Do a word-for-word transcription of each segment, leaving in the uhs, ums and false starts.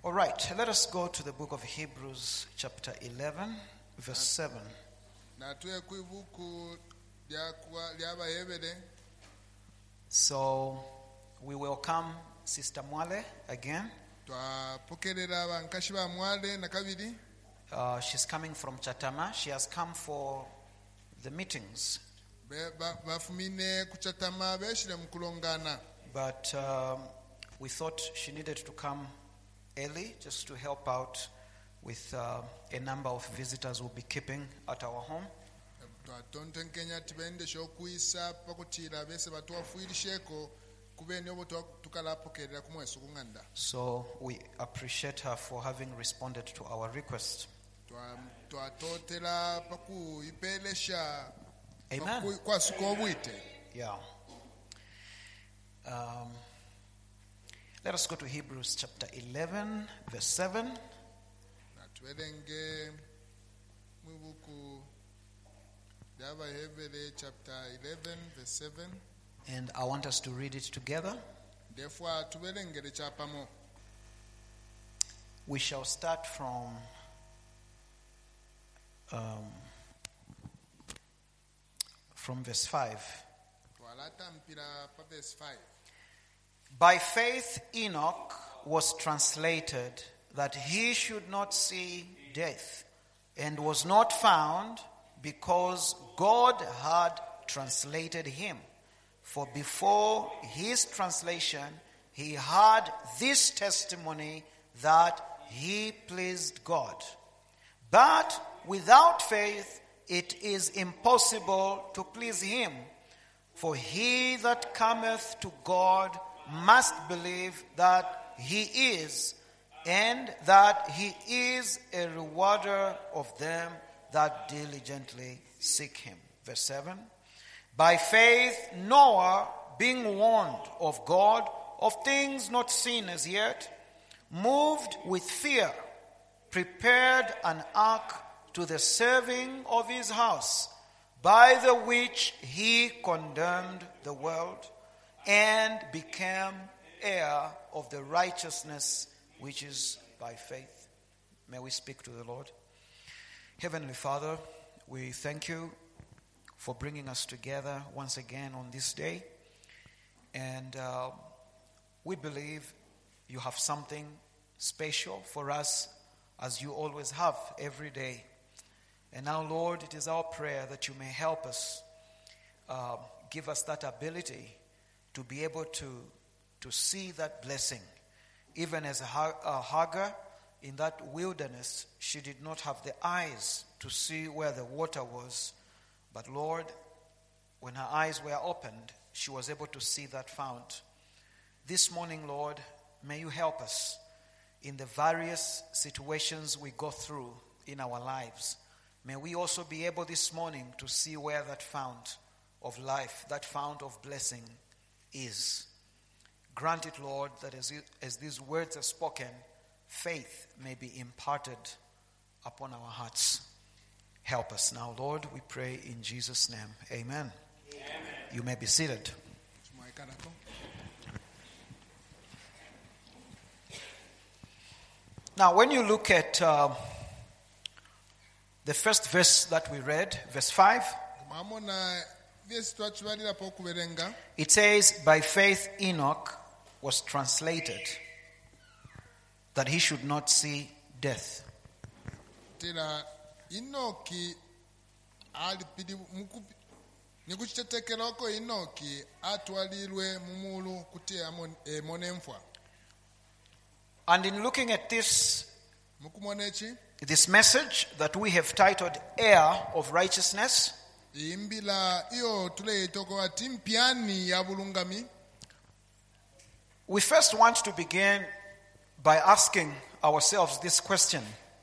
All right, let us go to the book of Hebrews, chapter eleven, verse seven. So we welcome Sister Mwale again. Uh, she's coming from Chatama. She has come for the meetings. But um, we thought she needed to come early just to help out with uh, a number of visitors we'll be keeping at our home. So we appreciate her for having responded to our request. Amen. Yeah. Um, let us go to Hebrews chapter eleven, verse seven. Chapter eleven, verse seven. And I want us to read it together. We shall start from um, from verse five. By faith Enoch was translated that he should not see death, and was not found because God had translated him. For before his translation he had this testimony that he pleased God. But without faith it is impossible to please him. For he that cometh to God must believe that he is, and that he is a rewarder of them that diligently seek him. Verse seven. By faith Noah, being warned of God of things not seen as yet, moved with fear, prepared an ark to the saving of his house, by the which he condemned the world, and became heir of the righteousness which is by faith. May we speak to the Lord. Heavenly Father, we thank you for bringing us together once again on this day. And uh, we believe you have something special for us, as you always have every day. And now, Lord, it is our prayer that you may help us, uh, give us that ability to be able to, to see that blessing. Even as Hagar in that wilderness, she did not have the eyes to see where the water was. But Lord, when her eyes were opened, she was able to see that fount. This morning, Lord, may you help us in the various situations we go through in our lives. May we also be able this morning to see where that fount of life, that fount of blessing is. Grant it, Lord, that as, you, as these words are spoken, faith may be imparted upon our hearts. Help us now, Lord, we pray in Jesus' name. Amen. Amen. You may be seated. Now, when you look at uh, the first verse that we read, verse five, it says, by faith Enoch was translated that he should not see death. Inoki alipidi nikuchitetekeloko Inoki atwalirwe mumulu kutia monemfwa. And in looking at this this message that we have titled Heir of Righteousness, imbila iyo tuleitoko ati mpiani ya bulungami, we first want to begin by asking ourselves this question.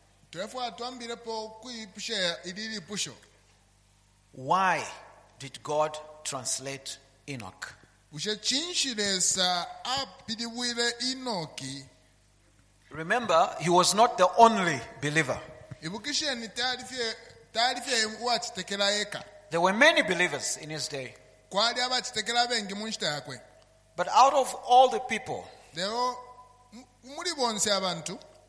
Why did God translate Enoch? Remember, he was not the only believer. There were many believers in his day. But out of all the people,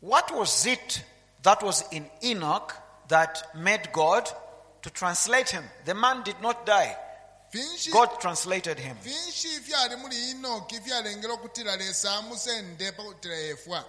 what was it that was in Enoch that made God to translate him? The man did not die. Finshi God translated him. finshi fyali muli Enoki fyalengera okutira lesa musende pakutira efwa.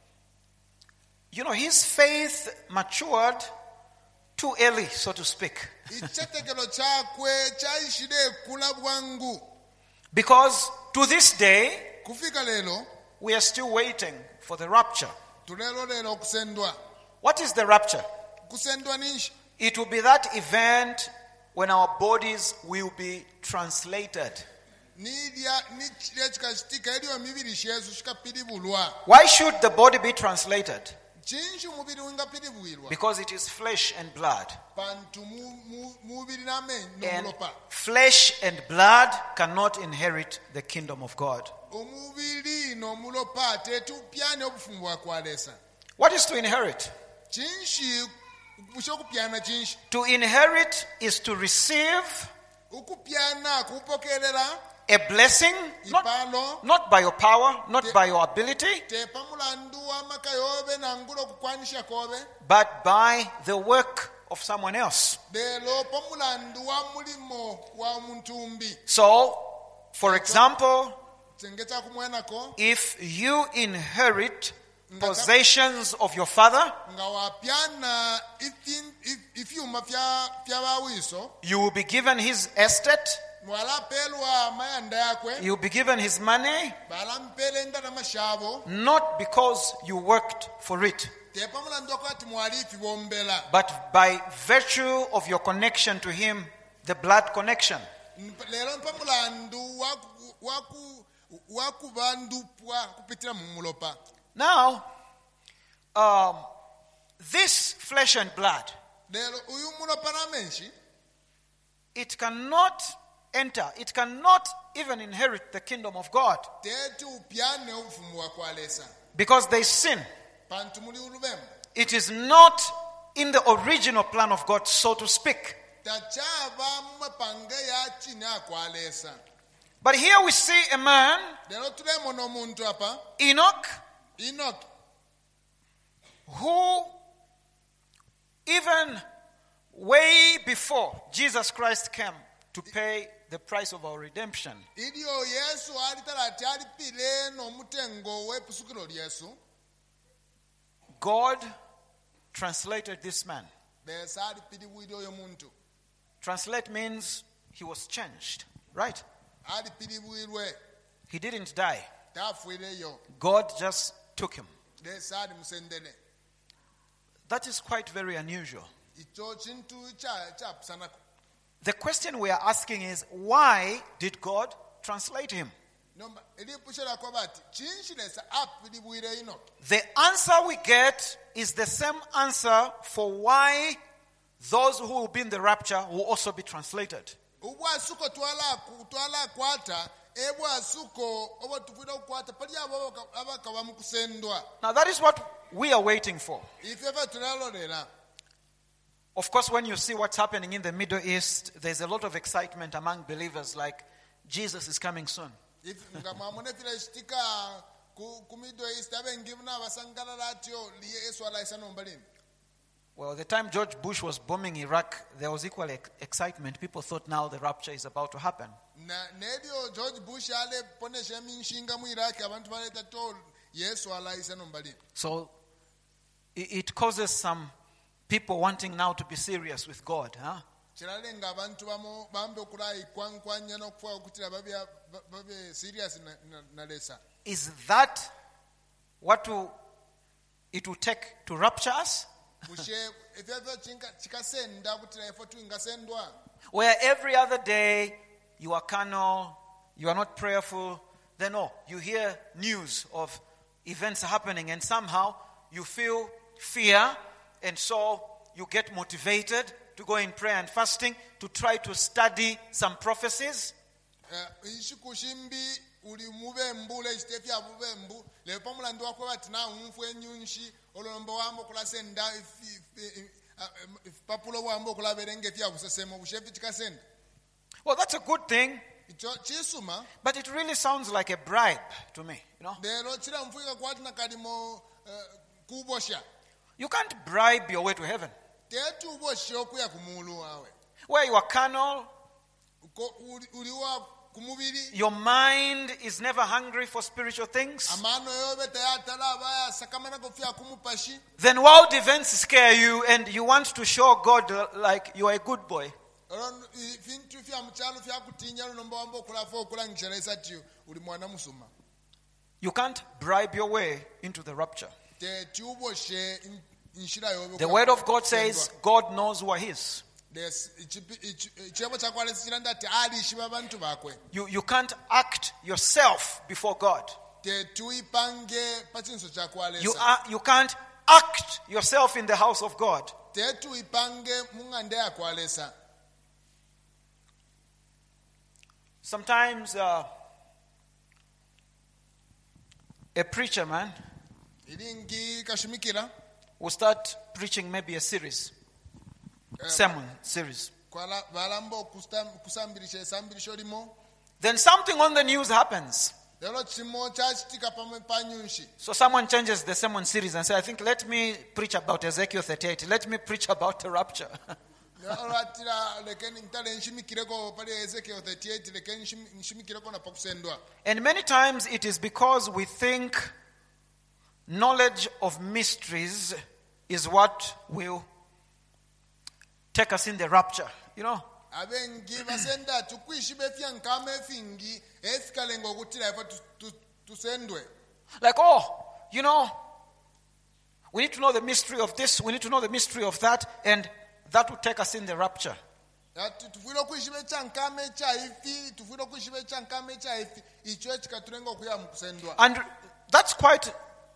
You know, his faith matured too early, so to speak. Ichetekelo chakwe chaishire kula bwangu. Because to this day, Kufika lelo we are still waiting for the rapture. tulelo lelo kusendwa. What is the rapture? Kusendwa ninshi. It will be that event when our bodies will be translated. Nidya nichile chikachitika eliyo mibiri shezu shikapilibulwa. Why should the body be translated? Chinshi mubiri wingapilibulwa. Because it is flesh and blood. Pantu mu- mu- mubiri name And nomulopa. flesh and blood cannot inherit the kingdom of God. Omubiri nomulopa tetupyane obufumbo bwakwalesa. What is to inherit? Chinshi kushokupyana chinshi. To inherit is to receive Ukupyana kupokerera a blessing, not, ipalo not by your power, not by your ability, tepa mulandu wamaka yobe nangulo kukwanisha kobe but by the work of someone else. lelo pa mulandu wa mulimo wa muntumbi. So, for example, Tsengeta kumwenako if you inherit possessions of your father, nga wapyana ifin- if- ifyuma fya fya bawiso you will be given his estate, mwalapelwa mayanda yakwe you will be given his money, balampele ndana mashabo not because you worked for it, tepa mulandu wakati mwalifi bombela but by virtue of your connection to him, the blood connection. Np- lero mpa mulandu waku- waku- wakubandupwa kupitira mumulopa. Now, um, this flesh and blood, Lero uyu mulopa namenshi it cannot enter, it cannot even inherit the kingdom of God tetu upyane obufumu bwakwalesa because they sin. pantu muli ulubemu It is not in the original plan of God, so to speak. tachava mumapanga ya chini akwalesa. But here we see a man, Lero tulemo nomuntu apa Enoch, Enoch who even way before Jesus Christ came to pay the price of our redemption, iliyo Yesu alitalati alipile nomutengo wepusukilo lyesu God translated this man. besa alipili bwili oyo muntu Translate means he was changed, right? alipili bwilwe He didn't die. tafwileyo God just took him. lesa ali musendele. That is quite very unusual. Icho chintu cha chapusanako. The question we are asking is, why did God translate him? Nomba ilipushela kwa bati chinshi lesa apili bwile ino. The answer we get is the same answer for why those who will be in the rapture will also be translated. Ubwa suko twala twala kwata ebwa suko obo tufida kwata pali abo abaka bamukusendwa. Now that is what we are waiting for. Ifefa tunalolera. Of course, when you see what's happening in the Middle East, there's a lot of excitement among believers like Jesus is coming soon. If ngamamone fila stika ku kumido East abengivuna basangala latio liye Yesu alaisa nombalini. Well, the time George Bush was bombing Iraq, there was equal ex- excitement. People thought now the rapture is about to happen. Na nedio George Bush ale ponesha minshinga mu Iraq abantu baleta to Yesu alaisa nombalini. So it, it causes some people wanting now to be serious with God. Huh? Chiralenga abantu bamo bambe okulai kwankwanya nokufwa okutira babya babe serious na, na, na lesa. Is that what will, it will take to rapture us? Bushe efefe chinka chikasenda kutira efo twingasendwa. Where every other day you are carnal, you are not prayerful, then oh, you hear news of events happening and somehow you feel fear, and so you get motivated to go in prayer and fasting to try to study some prophecies. Ishikushimbi uli mubembu le stefia mubembu le pamulando wako bati na umfu enyunshi olombo wambo kulasenda papulo wambo kulaberenge fya kusesemo bushefi chikasenda. Well, that's a good thing, Icho chisuma but it really sounds like a bribe to me, you know. lero chira mfuika kwati na kalimo kubosha You can't bribe your way to heaven. tetu uboshe okuya kumulu wawe Where you are carnal, Uko- uli- uliwa kumubiri your mind is never hungry for spiritual things. amano yobe tayatala abaya sakamana kofia kumupashi Then world events scare you and you want to show God uh, like you are a good boy. Olwo vintu vya mukyalo vyakutinya lunomba wamba okulafa okulangishana esati uli mwana musuma You can't bribe your way into the rapture. teti uboshe in- inshira yobe The word of God says God knows who are his. chirembo chakwalesira ndati alishiva abantu bakwe You, you can't act yourself before God. tetuipange pachinso You, chakwalesa are, you can't act yourself in the house of God. tetuipange mung'ande yakwalesa Sometimes uh, a preacher, man, ilingi kashimikira will start preaching maybe a series, sermon series. kwala balamba okustam- kusambirisha esambirisho limo Then something on the news happens. lero kimo kyakitika pamwe panyunshi So someone changes the sermon series and say, I think let me preach about Ezekiel thirty-eight. Let me preach about the rapture. olwatira leke ntale nshimikireko pali Ezekiel thirty-eight leke nshim- nshimikireko napakusendwa And many times it is because we think knowledge of mysteries is what will take us in the rapture. You know, abengi basenda tukwishiba efya nkama efingi efikalenga okutira ife tu- tu- tusendwe like, oh, you know, we need to know the mystery of this, we need to know the mystery of that, and that will take us in the rapture. ati tufuire okwishiba ekyankama ekyaifi tufuire okwishiba ekyankama ekyaifi ikyo ekikatulenga okuya mu kusendwa And that's quite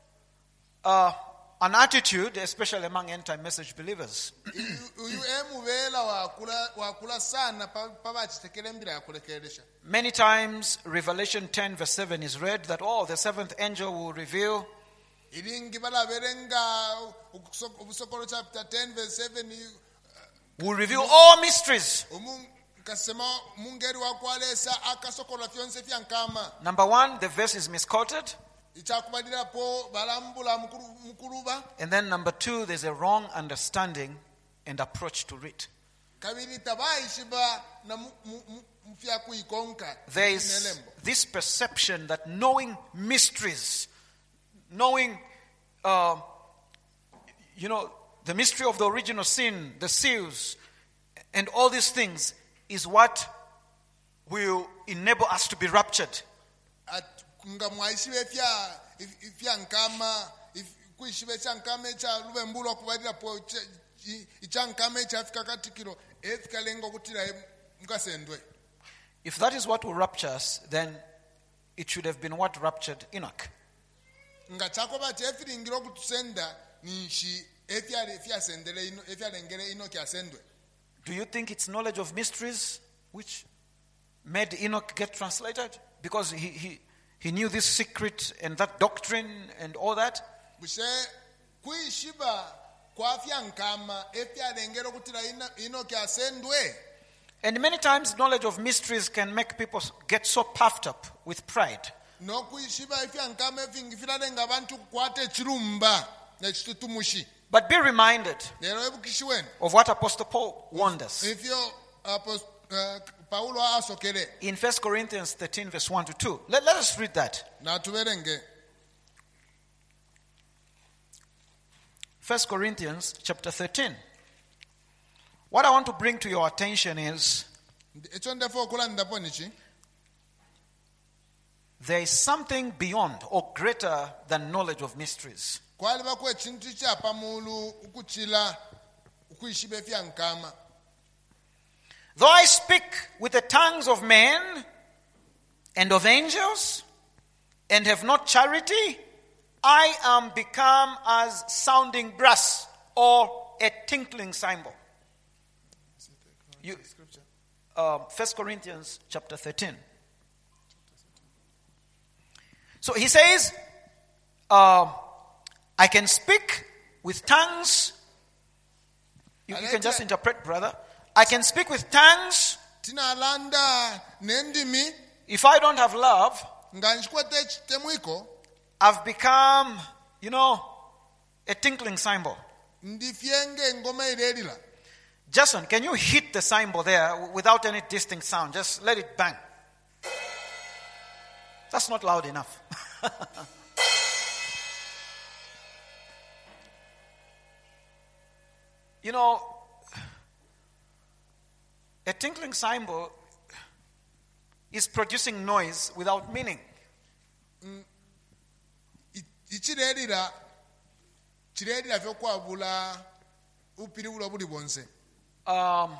uh, an attitude, especially among end-time message believers. Uyu- uyu emubeera wakula wakula sana pa- pabakitekera embira yakulekeresha Many times, Revelation ten, verse seven is read that, oh, the seventh angel will reveal. iringi balaberenga okusok- obusokolo chapter ten verse seven Will reveal all mysteries. omu- kasema mungeri wakwalesa akasokola fyonse fyankama Number one, the verse is misquoted. ikyakubalirapo balambula mukulu- mukuluba And then number two, there's a wrong understanding and approach to it. kabiri tabayishiba na mu- mu- mu- mufyakuikonka There is nelembo this perception that knowing mysteries, knowing, uh, you know, the mystery of the original sin, the seals, and all these things is what will enable us to be raptured. At- nga mwaishibe fya if- fyankama if- kuishibe ekyankama ekyalubembulwa kubalirapo ekya- i- ekyankama ekyafika katikiro efikalenga okutira e- mukasendwe If that is what will rapture us, then it should have been what raptured Enoch. nga kyakoba ti efiringira okutusenda ninshi efyali efyasendere ino efyalengere ino kyasendwe Do you think it's knowledge of mysteries which made Enoch get translated? Because he, he, he knew this secret and that doctrine and all that? bushe kuishiba kwa fyankama efyalengera okutira ino- ino kyasendwe And many times, knowledge of mysteries can make people get so puffed up with pride. n'okwishiba efyankama efingi firalenga abantu kukwata ekirumba nekitutumushi But be reminded lero ebukishiwene of what Apostle Paul warned us. efyo apos- eh, paulo asokere In First Corinthians thirteen, verse one to two. Let, let us read that. natuberenge First Corinthians chapter thirteen. What I want to bring to your attention is ekyo ndefa okulandapo niki there is something beyond or greater than knowledge of mysteries. kwalibaku ekintu kyapamulu ukukila ukwishiba efyankama Though I speak with the tongues of men and of angels and have not charity, I am become as sounding brass or a tinkling cymbal. You, uh, First Corinthians chapter thirteen. So he says, uh, I can speak with tongues. You, you can just interpret, brother. I can speak with tongues. tinalanda n'endimi If I don't have love, nga nkikwata ekitemwiko I've become, you know, a tinkling cymbal. ndifyenge engoma irerira. Jason, can you hit the cymbal there without any distinct sound? Just let it bang. That's not loud enough. You know, a tinkling cymbal is producing noise without meaning. Ichirerira chirerira vyokwabula upiribula buli bonse. Um,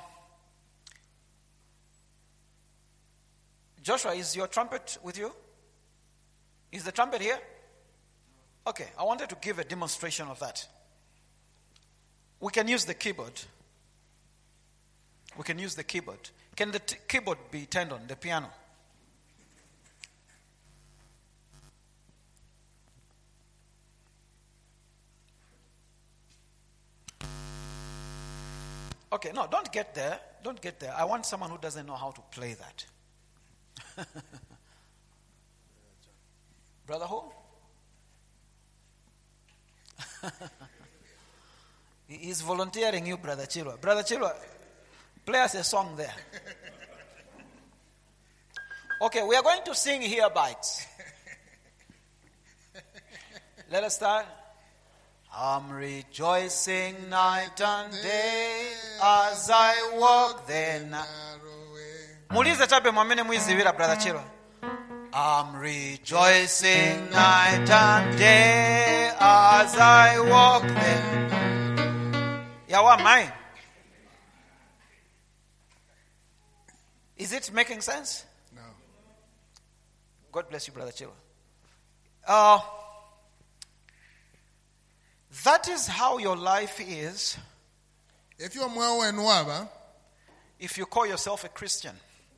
Joshua, is your trumpet with you? Is the trumpet here? Okay, I wanted to give a demonstration of that. We can use the keyboard. We can use the keyboard. Can the t- keyboard be turned on, the piano? Okay, no, don't get there. Don't get there. I want someone who doesn't know how to play that. Brother who? He's volunteering you, Brother Chilwa. Brother Chilwa, play us a song there. Okay, we are going to sing Hereby. Let us start. I'm rejoicing night and day as I walk the night. Mulize tabe mwamene mwizibira, Brother Chilwa. I'm rejoicing night and day as I walk the Yawa mine. Is it making sense? No. God bless you, Brother Chilwa. Uh, that is how your life is If you are if you call yourself a Christian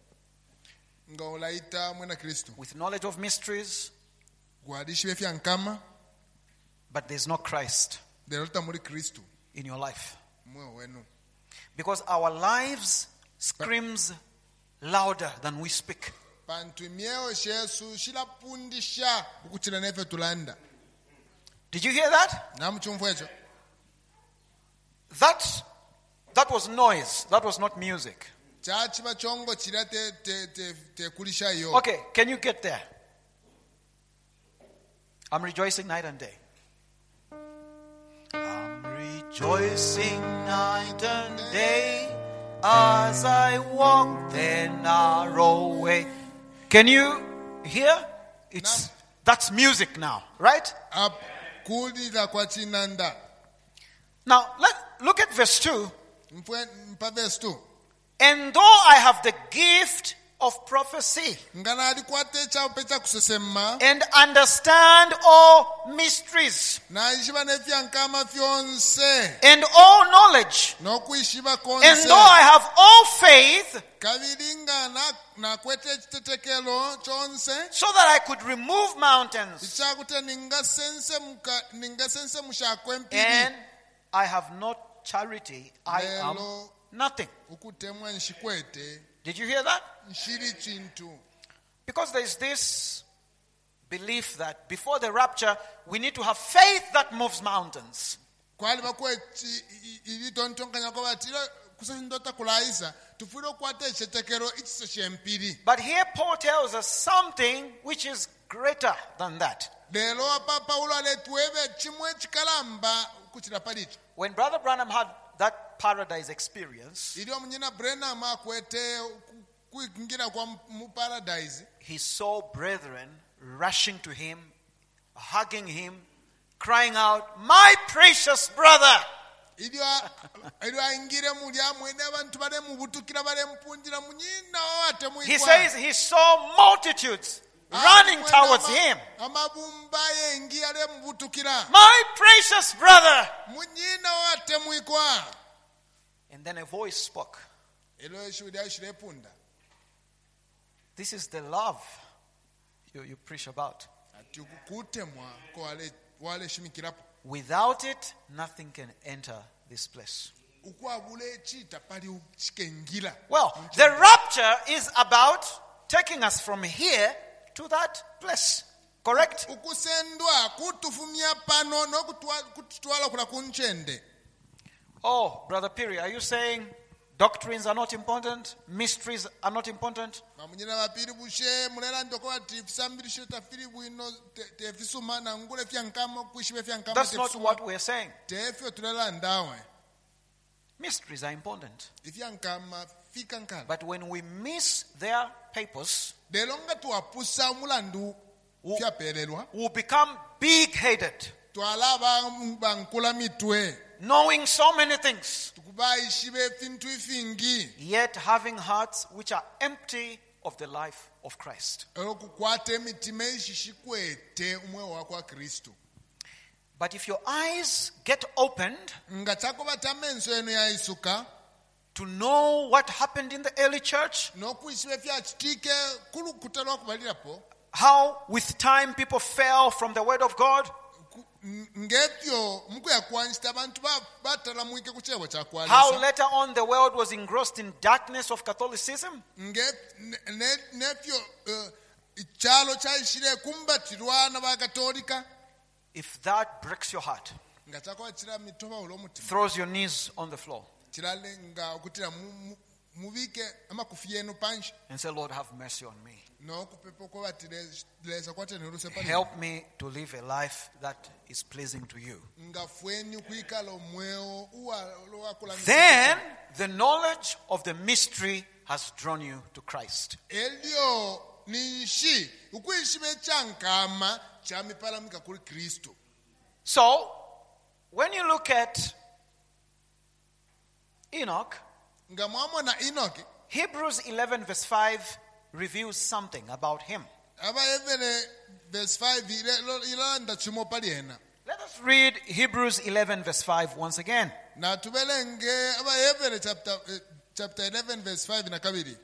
Kristo. with knowledge of mysteries, Gwadishibe fya nkama but there's no Christ derota muri Kristo. in your life. Mwe wenu. Because our lives screams louder than we speak. Pantu mieo shesu shilapundisha ukuchira nefe tulanda. Did you hear that? Namuchumfu echo. That that was noise. That was not music. Chachiba chongo chira te te te te kulisha yo. Okay, can you get there? I'm rejoicing night and day. I'm rejoicing night and day as I walk the narrow way. Can you hear? It's that's music now, right? Up kulira kwa chinanda. Now let look at verse two. Mpe mpa verse two. And though I have the gift of prophecy Ngana alikwate cha pecha kusesema and understand all mysteries na ishiba nefya nkama fyonse and all knowledge, no kuishiba and konse though I have all faith, kabiringa na na kwete chitetekelo chonse so that I could remove mountains, ichakute ninga sense muka ninga sense mushakwempiri and I have not charity, I am lelo nothing. ukutemwa nshikwete Did you hear that? nshiri chintu. Because there is this belief that before the rapture, we need to have faith that moves mountains. Kwali bakwe ili tontonkanya kwa batira kusindota kulaisa tufuro kwate chitekelo ichise shempiri. But here Paul tells us something which is greater than that. Lelo apa Paulo aletuebe chimwe chikalamba kuchira palicho. When Brother Branham had that paradise experience, Ili omunyina Branham akwete kuingira kwa mu paradise. he saw brethren rushing to him, hugging him, crying out, "My precious brother!" Ili ili aingire mulya mwene abantu bale mubutukira bale mpunjira munyina ate muikwa. He says he saw multitudes running towards him. Amabumba yengi ale mubutukira. "My precious brother!" Munyina ate muikwa. And then a voice spoke. Elo shudi ashire punda. This is the love you, you preach about. Ati kukutemwa ko ale wale shimikirapo. Without it, nothing can enter this place. Ukwabule chita pali uchikengira. Well, the rapture is about taking us from here to that place. Correct? Ukusendwa kutufumia pano nokutwala kula kunchende. Oh, Brother Piri, are you saying doctrines are not important? Mysteries are not important? Mamunyina bapiri bushe mulela ndoko ati fisambirishira tafiri bwino tefisuma na ngule fyankama kuishibe fyankama. That's not what we're saying. Tefyo tulela ndawe. Mysteries are important. Ifyankama fikankala. But when we miss their purpose, delonga tuapusa mulandu fyaperelwa, we'll become big-headed, twala bankula mitwe, knowing so many things, tukubaishibe fintu ifingi, yet having hearts which are empty of the life of Christ. okukwate mitima ishishikwete umwe wakwa Kristo. But if your eyes get opened ngachako batamenso eno ya isuka to know what happened in the early church, nokuishibe fyachitike kulukutalwa kubalirapo, how with time people fell from the word of God, ngefyo mukuyakwanista abantu batalamuike kuchebo how chakwalisa, later on the world was engrossed in darkness of Catholicism, nefyo ichalo chaishire kumbatirwa na bakatolika. if that breaks your heart, ngachako chira mitoba ulomutima throws your knees on the floor, chirale nga kutira mubike amakufi yenu panshi and say, Lord, have mercy on me. nokupepo ko batireza kwateneluse pali Help me to live a life that is pleasing to you. ngafweni kuikala omweo uwa. Then the knowledge of the mystery has drawn you to Christ. elio ninshi ukuishibe chankama chamipalamika kuri Kristo. So, when you look at Enoch, ngamwamona Enoki, Hebrews eleven verse five reveals something about him. aba evere verse five ilanda chimo paliena. Let us read Hebrews eleven verse five once again. Na tubelenge aba evere chapter uh, chapter eleven verse five na kabiri.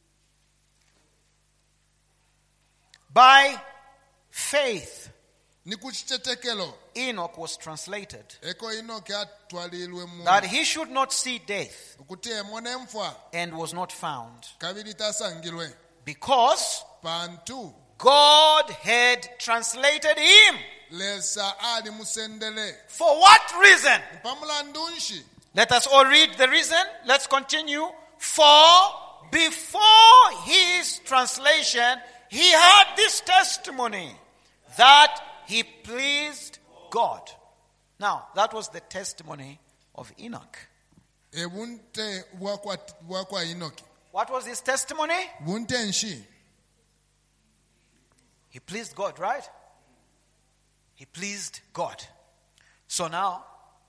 By faith, Nikuchitekelo Enoch was translated eko Enoki atwalilwe mu that he should not see death, ukutie mone mfwa and was not found, kabiri tasangilwe because pantu God had translated him. lesa ali musendele For what reason? pamulandunshi. Let us all read the reason. Let's continue. For before his translation, he had this testimony that he pleased God. Now, that was the testimony of Enoch. Ebunte bwakwa bwakwa Enoki What was his testimony? bunte nshi He pleased God, right? He pleased God. So now,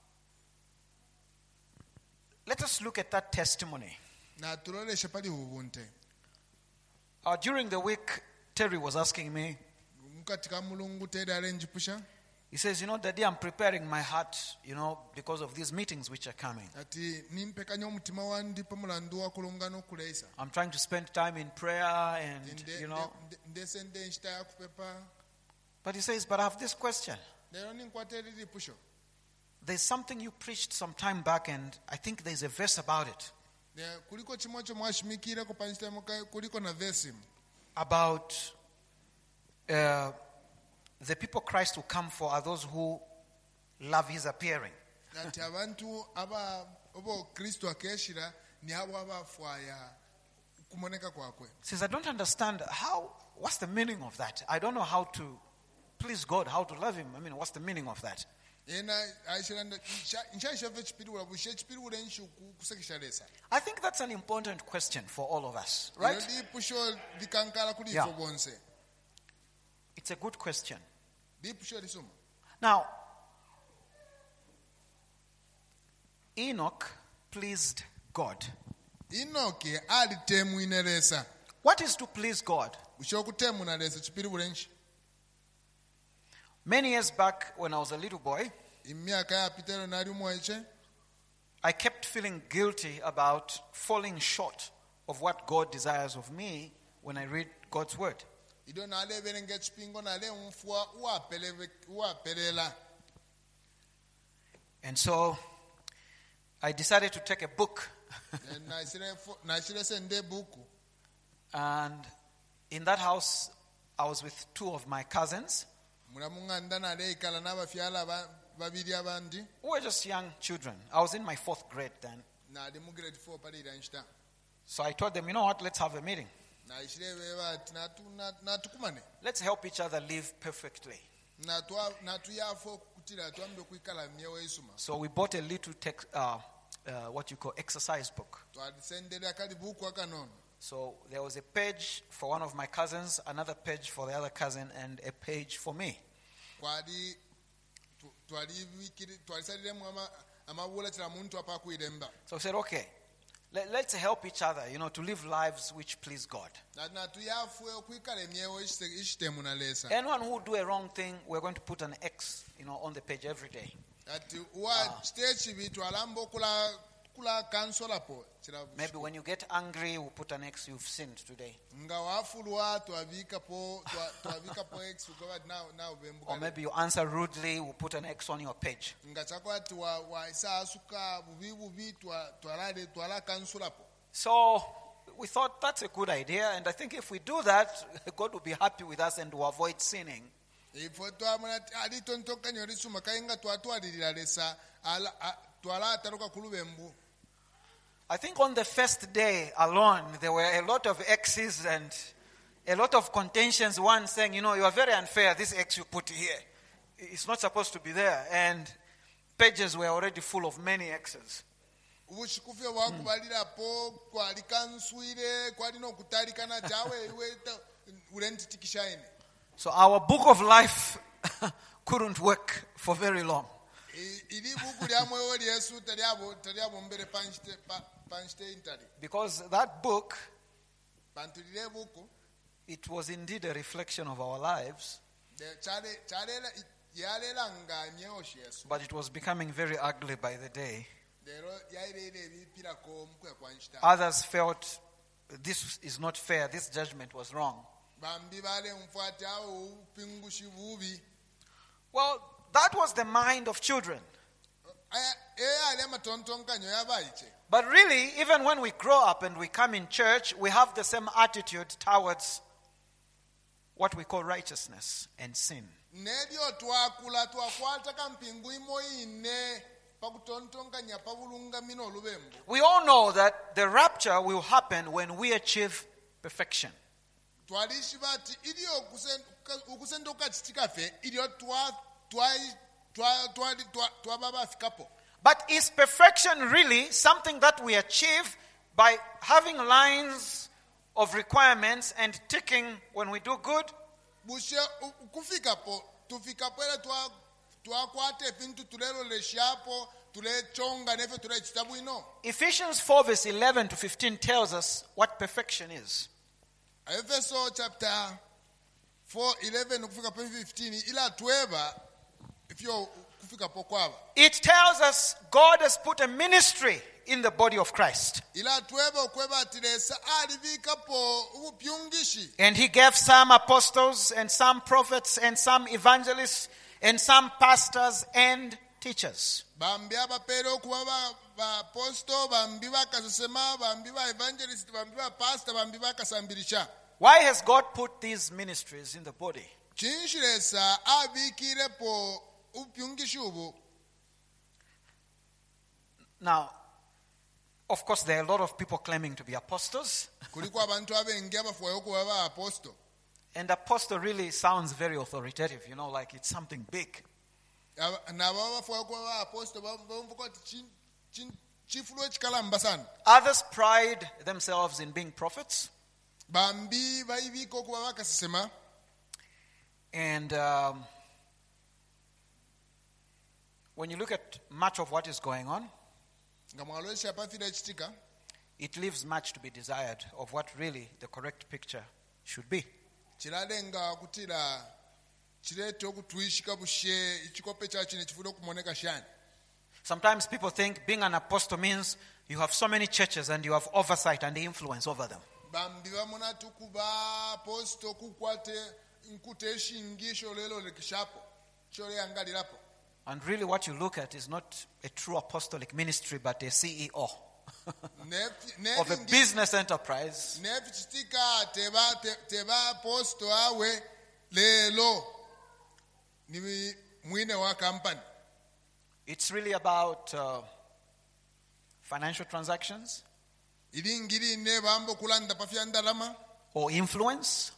let us look at that testimony. na tuloleshe pali ubunte. Uh, during the week, Terry was asking me, Mukatika mulungu teda arrange pusha he says, you know, Daddy, I'm preparing my heart, you know, because of these meetings which are coming. ati nimpekanya omutima wandi pamulandu wakulongano kuleisa I'm trying to spend time in prayer and, you know. ndesende nshita yakupepa. But he says, but I have this question. lero ninkwateliri pusho There's something you preached some time back, and I think there's a verse about it. Ne kuliko chimocho mwashimikire ko panchita muka kuliko na verse About uh, the people Christ will come for are those who love his appearing. ati abantu aba obo Kristo akeshira ni abo abafwaya kumoneka kwakwe. He says, I don't understand how, what's the meaning of that? I don't know how to please God, how to love him. I mean, what's the meaning of that? ena aishira nshashave chipiriwula bushe chipiriwula nshu kusekisha lesa. I think that's an important question for all of us, right? Ndi pusho dikankala kuli Yeah. ifo bonse. It's a good question. Ndi pusho lisoma. Now, Enoch pleased God. Enoki ali temu ineresa. What is to please God? Busho kutemu na lesa chipiriwula nshu. Many years back, when I was a little boy, Imyaka ya pitero nari mweche. I kept feeling guilty about falling short of what God desires of me when I read God's word. Ido na ale berenge chipingo na ale mfua uapele uapelela. And so I decided to take a book. Na shire na shire sende buku. And in that house, I was with two of my cousins mulamu nga nda naleekala n'abafyala ba- babiri abandi who were just young children. I was in my fourth grade then. naali mu grade four palira nshita So I told them, you know what, let's have a meeting. naishirebeeba ati "Natu- na- natukumane Let's help each other live perfectly. Natwa- natuyaafa okukutira twambe okwikala myewo esuma So we bought a little text, uh, uh, what you call exercise book. twalisendera kali buku akanono So there was a page for one of my cousins, another page for the other cousin, and a page for me. kwali tu- twalibikiri- twalisaliremu ama- amabuulatira muntu apakwiremba So we said, okay, let, let's help each other, you know, to live lives which please God. nati natuyafue okwikala emyewo ekite- ekitemu naleesa Anyone who do a wrong thing, we're going to put an X, you know, on the page every day. ati wa kite ekibi twalamba okula kula kansolapo kirabu Maybe when you get angry, we'll put an X, you've sinned today. nga wafulwa twabiikapo twa- twabiikapo x ukoba ati nawe nawe Or bembuka maybe you answer rudely, we'll put an X on your page. nga kyakola ati wa- waisa asuka bubi bubi twa- twalale twala kansolapo So we thought that's a good idea, and I think if we do that, God will be happy with us and will avoid sinning. ifo twamona ati ali tontonkanya olisuma kale nga twatwalirira lesa ala- a- twala ataluka kuluba embu I think on the first day alone, there were a lot of X's and a lot of contentions. One saying, you know, you are very unfair. This X you put here, it's not supposed to be there. And pages were already full of many X's. ubushikufe bwakubalirapo kwali kanswire kwalina okutalikana jawe iwe ta- ulentitikishaine So our book of life couldn't work for very long. I- ili buku lyamwewo lyesu telyabo telyabombere panshite pa- panshite intali Because that book, pantulire buku it was indeed a reflection of our lives, de- kyale- kyalela yalelanga myewo yesu but it was becoming very ugly by the day. lero yairere ebipirako omukwe kwanshita Others felt this is not fair, this judgment was wrong. bambi bale mfuati awo upingushi bubi Well, that was the mind of children. Aya- eyali amatontonkanyo yabayiche But really, even when we grow up and we come in church, we have the same attitude towards what we call righteousness and sin. nebyo twakula twakwata kampingu imo ine pakutontonkanya pabulungamino olubembu We all know that the rapture will happen when we achieve perfection. twalishiba ati ili okusen- okusenduka kitikafe ilio twa- twa- twa- twali- twa- twaba bafikapo But is perfection really something that we achieve by having lines of requirements and ticking when we do good? bushe u- kufikapo tufikapo era twa- twakwata ebintu tuleloleshapo tulechonga neffe tulekitabu ino Ephesians four verse eleven to fifteen tells us what perfection is. efeso chapter four eleven kufika pa fifteen ila tweba ifyo kufikapo kwaba It tells us God has put a ministry in the body of Christ. ila tweba okweba atilesa alibikapo ubupyungishi And he gave some apostles and some prophets and some evangelists and some pastors and teachers. bambi abapere okuba ba- baaposto bambi bakasesema bambi ba evangelist bambi ba pastor bambi bakasambirisha Why has God put these ministries in the body? kinshiresa abikirepo ubupyungishi ubu Now, of course, there are a lot of people claiming to be apostles. kuliko abantu abengi abafuwayo okuba baaposto And apostle really sounds very authoritative, you know, like it's something big. Aba- nabo abafuwayo okuba baaposto bamvuga ati kin- kin- kifulo ekikalamba sana Others pride themselves in being prophets. bambi bayibiika okuba bakasesema And um, when you look at much of what is going on, nga mwalwesha pafiira ekitika it leaves much to be desired of what really the correct picture should be. kirale nga kutira kireeta okutwishika bushe ekikopo ekyakino ekifuna okumoneka shani Sometimes people think being an apostle means you have so many churches and you have oversight and influence over them. bambi bamona tukuba posto kukwate nkuta eshingi sholelolekeshapo sholeyangalirapo And really what you look at is not a true apostolic ministry, but a C E O. of a business enterprise, nefichitika teba te- teba aposto awe lelo ni mwine wa company. it's really about uh, financial transactions Ilingiri ne bambo kulanda pafya ndalama or influence.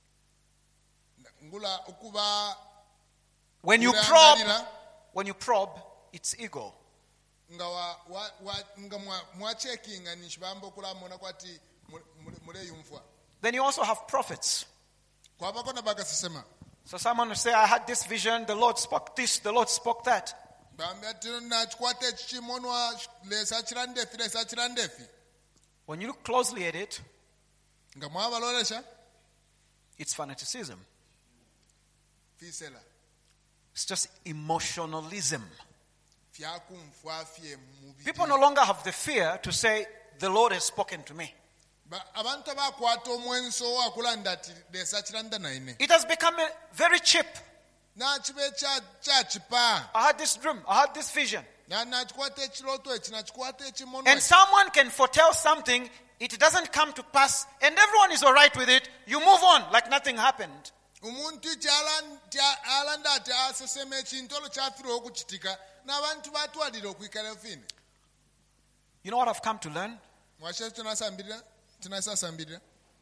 ngula ukuba When you Ura probe, ndalira, when you probe, it's ego. nga wa, wa, wa nga mwa, mwa checking ni shibambo kula mona kwati mule- mule yumfwa Then you also have prophets. kwa bakona bakasema So someone will say, I had this vision, the Lord spoke this, the Lord spoke that. bambe atino na chikwate chimonwa lesa chirandefi lesa chirandefi When you look closely at it, nga mwabalolesha it's fanaticism. fisela It's just emotionalism. fyakumfwa fye mubi People no longer have the fear to say, the Lord has spoken to me. Ba- abantu abakwata omwenso wakulanda ati lesa chiranda naine It has become a very cheap. nakibe kya kyakipa I had this dream, I had this vision. na nakikwata ekiroto eki nakikwata ekimonwa And someone can foretell something, it doesn't come to pass, and everyone is all right with it. You move on like nothing happened. omuntu kyalan- kya- alanda ati asesema ekintu olwo kyafiirwa okukitika n'abantu batwalira okwikala fine You know what I've come to learn? mwakyo tunasambirira tunasasambirira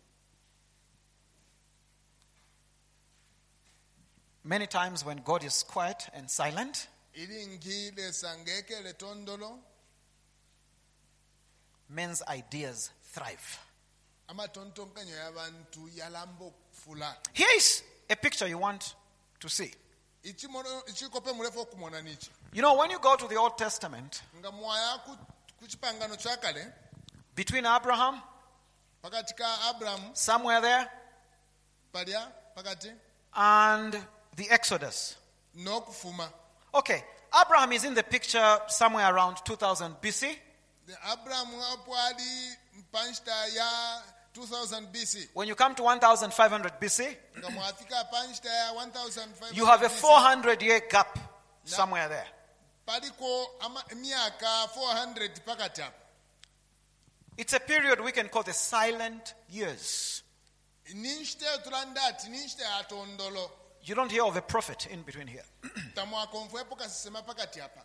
Many times when God is quiet and silent, iringi lesangekele tondolo men's ideas thrive. amatontonkanyo y'abantu yalamba okufula Here is a picture you want to see. Ekimono- ekikope mulefu okumona niki You know, when you go to the Old Testament, nga mwaya ku ku kipangano kyakale between Abraham, pakati ka aburamu somewhere there, palya pakati and the Exodus. n'okufuma Okay, Abraham is in the picture somewhere around two thousand B C. The aburamu apo ali mpanshita ya two thousand B C When you come to one thousand five hundred B C, nga mwafika panshita ya one thousand five hundred you have a B C, four hundred year gap somewhere there. paliko ama- emyaka four hundred pakati apo It's a period we can call the silent years. ninshita etulanda ati ninshita yatondolo You don't hear of a prophet in between here. tamwakonfwepo kasisema pakati apa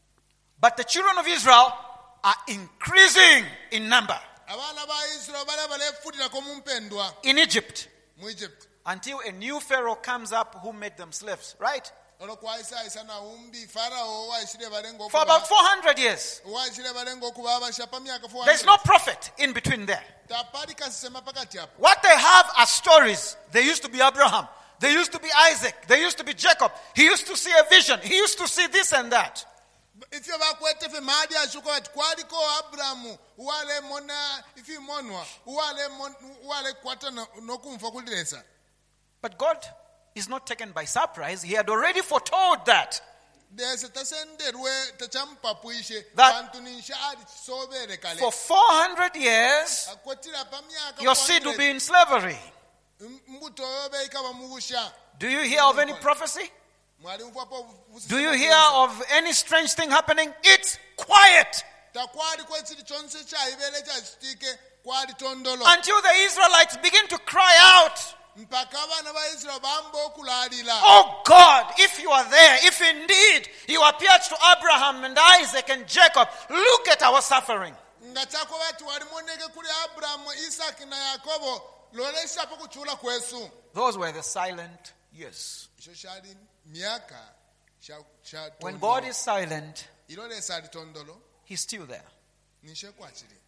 But the children of Israel are increasing in number abaana ba isiraeli bali baleefuulirako mu mpendwa in Egypt mu egypt until a new Pharaoh comes up who made them slaves, right? olwo kwayisaayisa nawumbi farawo waisire balenga For about four hundred years. waisire balenga okuba abashapa myaka four There's hundred no prophet in between there. tapali kasisema pakati apo What they have are stories. There used to be Abraham. There used to be Isaac. There used to be Jacob. He used to see a vision. He used to see this and that. ifyo bakwete fe maadi ashuka bati kwaliko aburamu uwale mona ifi monwa uwale mon, uwale kwata no- nokumfa kuliresa But God is not taken by surprise. He had already foretold that. dese tasenderwe tachampapwishe That- bantu ninsha ali kisobere kale For four hundred years, akwetira pa myaka your four seed will hundred, be in slavery. m- mbuto yobe ikaba mubusha Do you hear of any prophecy? mwali mvapo Do you hear of any strange thing happening? It's quiet takwali kwekiri kyonse kyayibere kyakitike kwali tondolo until the Israelites begin to cry out, mpaka abaana ba isiraeli bamba okulalira Oh God, if you are there, if indeed you appeared to Abraham and Isaac and Jacob, look at our suffering. nga kyakoba ti wali moneke kuli aburamu isaki na yakobo loleshapo kuchula kwesu Those were the silent years. ekyo kyali myaka kya- kya When tondolo. God is silent, ilolesa ali tondolo He's still there. nishe kwakiri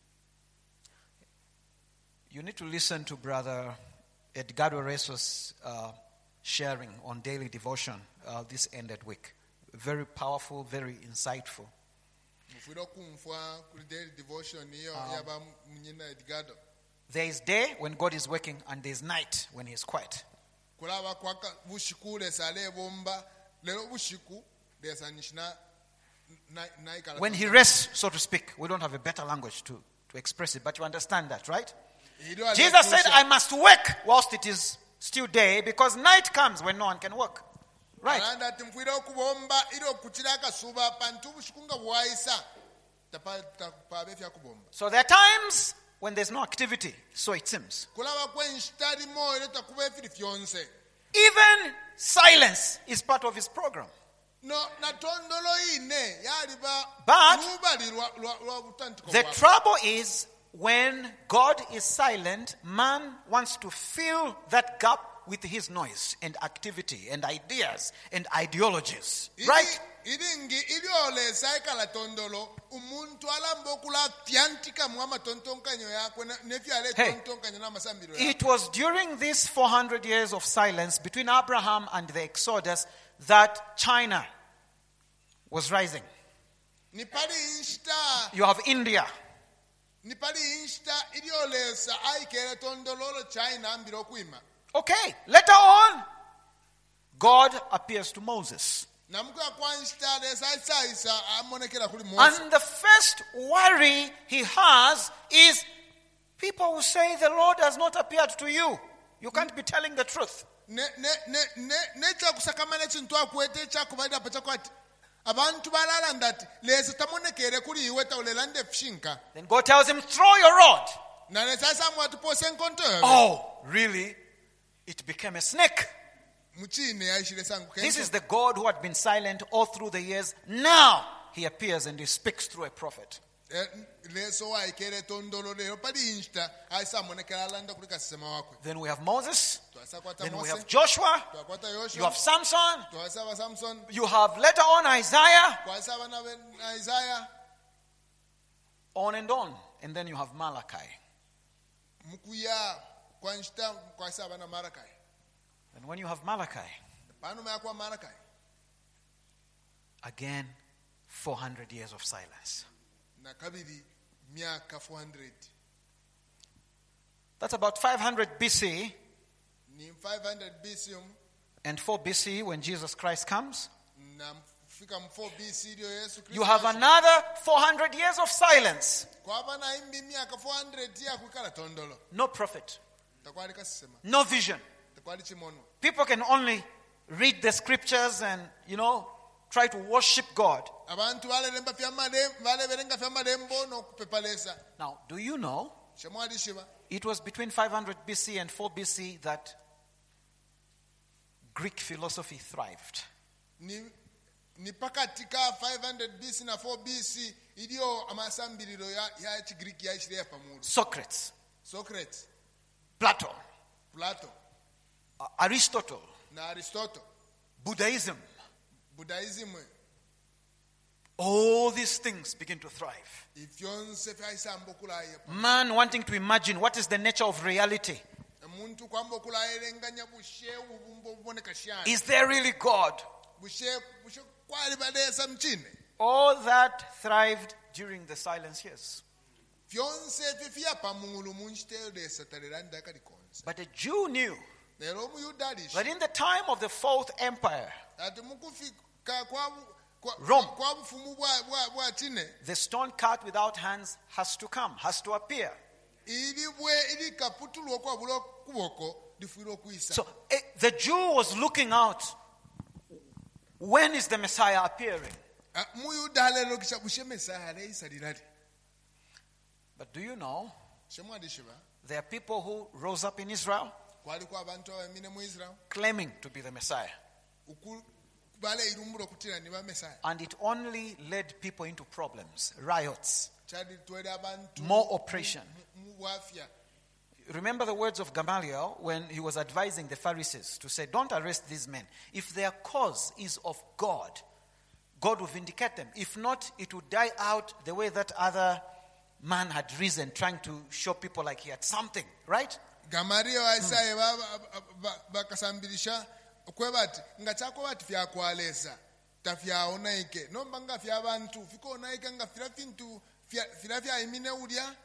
You need to listen to Brother Edgardo Reso's uh, sharing on daily devotion uh, this ended week. Very powerful, very insightful. mufuire okumva kuli daily devotion iyo yaba munyina edgado There is day when God is working, and there is night when He is quiet. kulaba kwaka bushiku lesa lebomba lero bushiku lesa nishina na- naikala When He rests, so to speak, we don't have a better language to, to express it, but you understand that, right? Ilo ali Jesus said, kusha. I must work whilst it is still day, because night comes when no one can work. Right? alanda ati mufuire okubomba ili okukira akasuba pantu bushiku nga bwayisa tapa tapabe fyakubomba So there are times when there's no activity, so it seems. kulaba kwenshitali moyo takuba fili fyonse Even silence is part of his program. no natondolo ine yali ba But lubali lwa lwa- lwa butandiko the bwabwe. trouble is when God is silent, man wants to fill that gap with his noise and activity and ideas and ideologies. Ili- Right? ilingi iliolesa ikala tondolo umuntu alamba okula tyantika mu amatontonkanyo yakwe na- nevyale Hey. tontonkanyo n'amasambiro yakwe. It was during these four hundred years of silence between Abraham and the Exodus that China was rising. nipali inshita You have India. nipali inshita iliolesa aikele tondololo China ambira okwima Okay, later on, God appears to Moses. namukuya kwa inshita lesa isaisa amonekera kuli Mose. And the first worry he has is people who say the Lord has not appeared to you. You can't be telling the truth. ne ne ne ne nekyakusakamana ekintu akweta ekyakubalira po kyakwati abantu balalanda ati lesa tamonekere kuli iwe taulelande fishinka Then God tells him, throw your rod. na lesa samu atupose enkonto yobe Oh, really? It became a snake. muchine yaishile sangu This kenso. is the God who had been silent all through the years. Now he appears and he speaks through a prophet. Eh, leso waikere tondolo lero pali inshita aisa amonekera alanda kuli kasema wakwe Then we have Moses. twasakwata Then we Mose have Joshua. twakwata You Yoshua have Samson. twasaba Samson You have later on Isaiah. twasaba na na Isaiah On and on. And then you have Malachi. mukuya kwa inshita kwasaba na Malakai And when you have Malachi, pano yakwa Malakai again, four hundred years of silence. na kabiri myaka four hundred That's about five hundred B C ni five hundred B C um, and four B C when Jesus Christ comes. na fika mu four B C ilio Yesu Kristo You have another four hundred years of silence. kwaba na imbi myaka four hundred ya kukala tondolo No prophet, takwali kasema no vision. takwali chimono People can only read the scriptures and, you know, try to worship God. abantu balelemba fya malembo baleberenga fya malembo nokupepalesa Now, do you know shemwali shiba it was between five hundred B C and four B C that Greek philosophy thrived? ni ni pakati ka five hundred B C na four B C ilio amasambiriro ya ya chigiriki yaishire ya pamuru Socrates, Socrates Plato, Plato uh, Aristotle, na Aristotle Buddhism, Buddhism all these things begin to thrive. ifyonse fyaisamba okulaye Man wanting to imagine what is the nature of reality. omuntu kwamba okulayirenganya bushe ubumbo buboneka shani Is there really God? bushe bushe kwali balesa mchine All that thrived during the silence years. fyonse fifya pamulu munchiteo lesa taleranda kalikonse But a Jew knew lero omuyuda alisha that in the time of the Fourth Empire, ati mukufika kwa bu- kwa- Rome. kwa bufumu bwa bwa bwa chine the stone cut without hands has to come, has to appear. ili bwe ili kaputulwa kwa bulo kuboko lifuira okuisa So eh, the Jew was looking out. When is the Messiah appearing? Ah, muyuda lero kisha bushemesa aleisa lilali But do you know, shemwali shiba there are people who rose up in Israel kwali kwa abantu abamine mu Israel claiming to be the Messiah. uku bale irumbulo kutira ni ba Messiah And it only led people into problems, riots, chali twele abantu more oppression. mu bwafya Remember the words of Gamaliel when he was advising the Pharisees to say, don't arrest these men. If their cause is of God, God will vindicate them. If not, it will die out the way that other man had risen, trying to show people like he had something, right? Gamaliel aisaye bakasambirisha okwebati nga chako bati fyakwalesa tafyaonaike nomba nga fyabantu fikonaike nga fira fintu fira fya imine ulya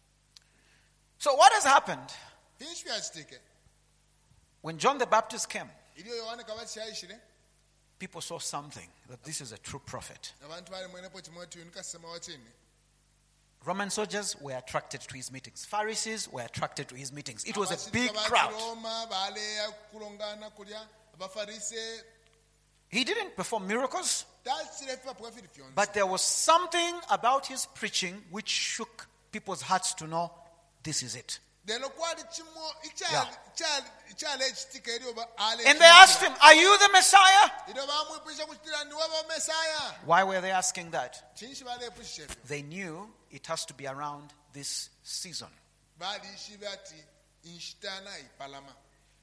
So what has happened? finshi fyachitike When John the Baptist came, iliyo yohane kabati shaishire people saw something, that this is a true prophet. abantu bali mwenepo Timotheo nikasema wachini Roman soldiers were attracted to his meetings. Pharisees were attracted to his meetings. It was a Abasirika big ba crowd. Roma baleya kulongana kulya abafarise He didn't perform miracles. tasire efipa pwefiri fyonse But there was something about his preaching which shook people's hearts to know this is it. lero kwali kimo Yeah. ikyali ekitika eri oba ale And they asked him, "Are you the Messiah?" ero bamwepusha kukitira ndi waba mesaya Why were they asking that? kinshi balepusha ebyo They knew it has to be around this season. balishibye ati inshitana ipalama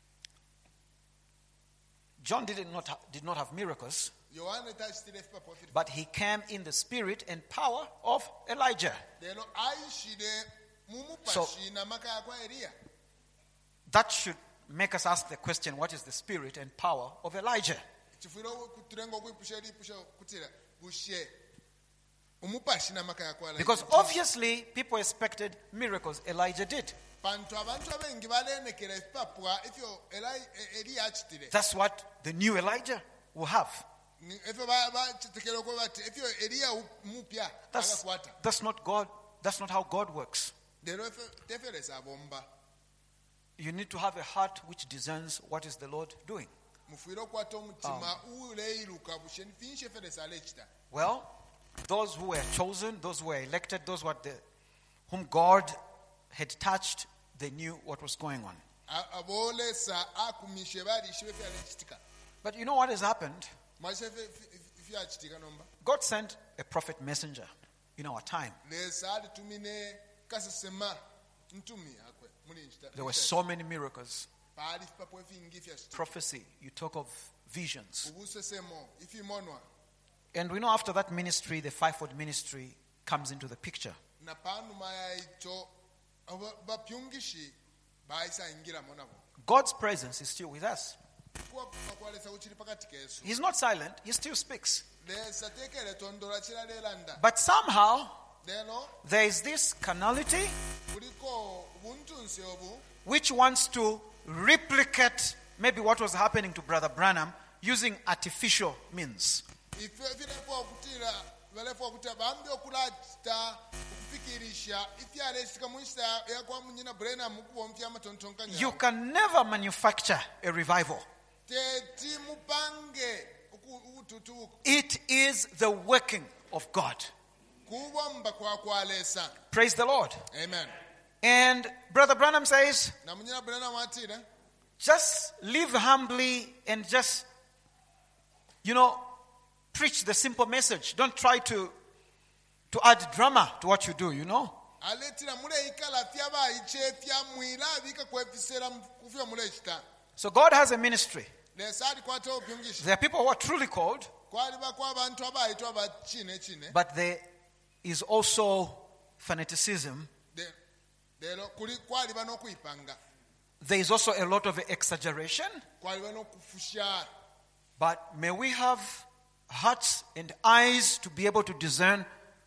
John did not ha- did not have miracles, yohana tasitire efipa pwefiri but he came in the spirit and power of Elijah. lero ayishire So- mumupashi namakaya kwa eliya That should make us ask the question, what is the spirit and power of Elijah? kifuire kuturenga okwipusha eripusha kutira bushe umupashi namakaya kwa Because Elijah. obviously people expected miracles Elijah did. bantu abantu abengi balenekera efipapwa efyo Eli- e- eliya akitire That's what the new Elijah will have. Ni- efyo ba- bakitekera okuba bati efyo eliya u- mupya That's, agakwata that's not God. That's not how God works. lero efyo teferesa abomba You need to have a heart which discerns what is the Lord doing. mufuire okukwata omutima uleiruka bushe nifinshe eferesa alekita Well, those who were chosen, those who were elected, those were the, whom God had touched, they knew what was going on. A- aboolesa akumishe balishibe efyo alekitika But you know what has happened? mwakisa efyo akitika nomba God sent a prophet messenger in our time. lesa alitumine kasesema ntumi akwe muli nkita There were so many miracles, paali fipapwa efingi efyo akitika prophecy. You talk of visions. ubusesemo ifimonwa And we know after that ministry, the fivefold ministry comes into the picture. na panuma ya icho aba- bapyungishi baisa ingiramo nabo God's presence is still with us. kuba bakwalesa kuchiri pakati kesu He's not silent, he still speaks. lesa tekele tondola chiralelanda But somehow, lero there is this carnality kuliko ubuntunsi obu which wants to replicate maybe what was happening to Brother Branham using artificial means. ife vilefu okutira balefu okutira bambi okulata okufikirisha ifyalesika muisa yakwa munyina brena mukubo mpya matontonkanya You can never manufacture a revival. teti mupange ukututuko It is the working of God. kubomba kwa kwalesa Praise the Lord. amen And Brother Branham says, na munyina brena matira just live humbly and just, you know, preach the simple message. Don't try to, to add drama to what you do, you know. aletira mule ikala fya baiche fya mwila bika kwefisera kufya mule chita So God has a ministry. lesali kwata obyungisha There are people who are truly called, kwali bakwa abantu abaitwa bachine chine but there is also fanaticism. de lero kuli kwali bano kuipanga There is also a lot of exaggeration. kwali bano kufusha But may we have hearts and eyes to be able to discern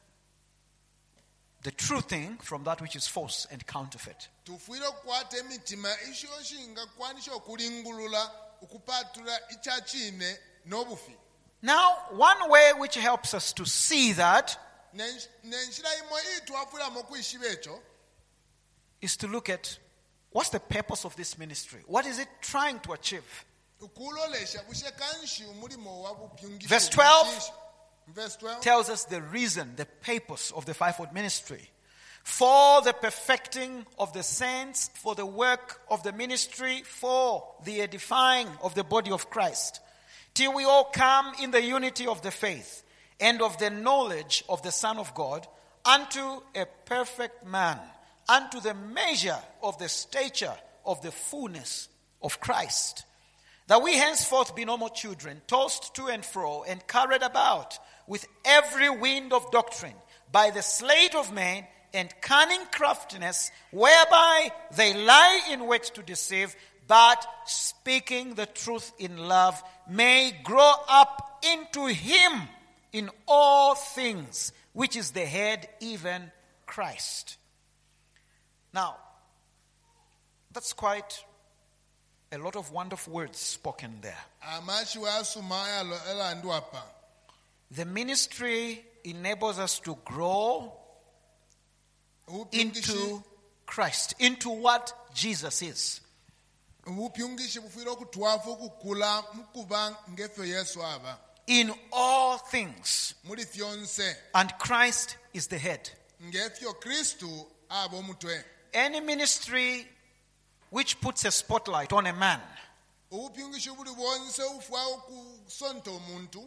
the true thing from that which is false and counterfeit. tufuire okukwata emitima ishoshinga kwanisha okulingulula okupatula ichachine n'obufi Now, one way which helps us to see that Ne- nenshira imwe itwafulamo okwishiba ekyo is to look at what's the purpose of this ministry? What is it trying to achieve? ukulolesha bushekanshi omulimo wa bupyungisha Verse twelve. obwinshi. Verse twelve Tells us the reason, the purpose of the fivefold ministry. For the perfecting of the saints, for the work of the ministry, for the edifying of the body of Christ, till we all come in the unity of the faith and of the knowledge of the Son of God, unto a perfect man, unto the measure of the stature of the fullness of Christ. That we henceforth be no more children, tossed to and fro, and carried about with every wind of doctrine, by the sleight of men and cunning craftiness, whereby they lie in wait to deceive, but speaking the truth in love, may grow up into him in all things, which is the head, even Christ. Now, that's quite a lot of wonderful words spoken there. amashi wasuma yalo elandu apa The ministry enables us to grow ubupyungishi into Christ, into what Jesus is. ubupyungishi bufuire okutwafa okukula mukuba ngefyo yesu aba in all things, muri fyonse and Christ is the head. ng'efyo kristu aba omutwe. Any ministry which puts a spotlight on a man obupyungisho buli bwonse ufwawo kusonta omuntu,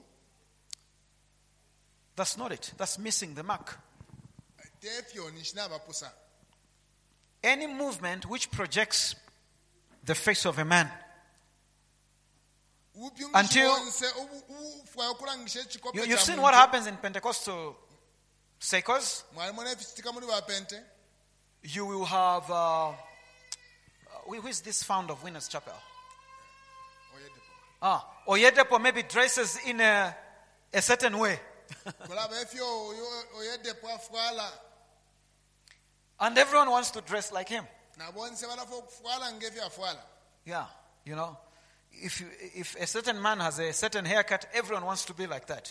that's not it. That's missing the mark. tefyo nishinabapusa. Any movement which projects the face of a man until you, you've seen what happens in Pentecostal circles. You will have uh, who is this founder of Winners Chapel? Ah, Oyedepo maybe dresses in a, a certain way. And everyone wants to dress like him. Yeah, you know, if you, if a certain man has a certain haircut, everyone wants to be like that.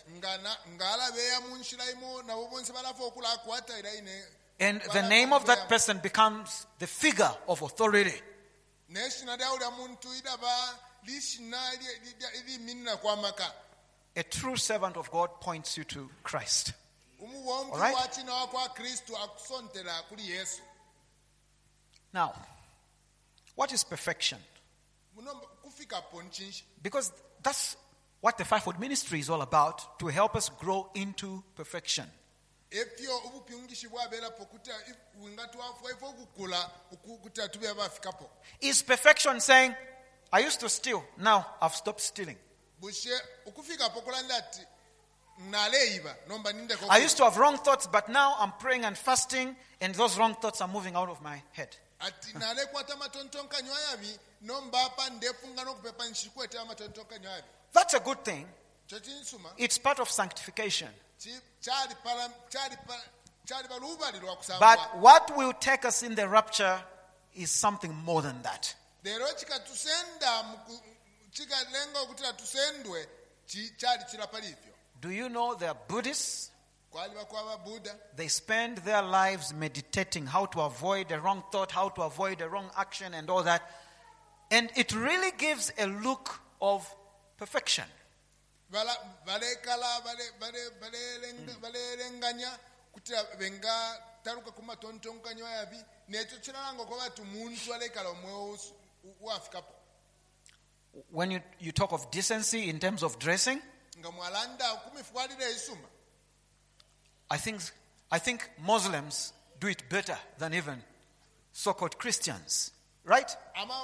And the name of that person becomes the figure of authority. A true servant of God points you to Christ. All right? Now, what is perfection? Because that's what the fivefold ministry is all about, to help us grow into perfection. Is perfection saying, I used to steal, now I've stopped stealing? I used to have wrong thoughts, but now I'm praying and fasting, and those wrong thoughts are moving out of my head. That's a good thing. It's part of sanctification. But what will take us in the rapture is something more than that. Do you know there are Buddhists? They spend their lives meditating how to avoid a wrong thought, how to avoid a wrong action and all that. And it really gives a look of perfection. Mm. When you, you talk of decency in terms of dressing, I think I think Muslims do it better than even so-called Christians, right?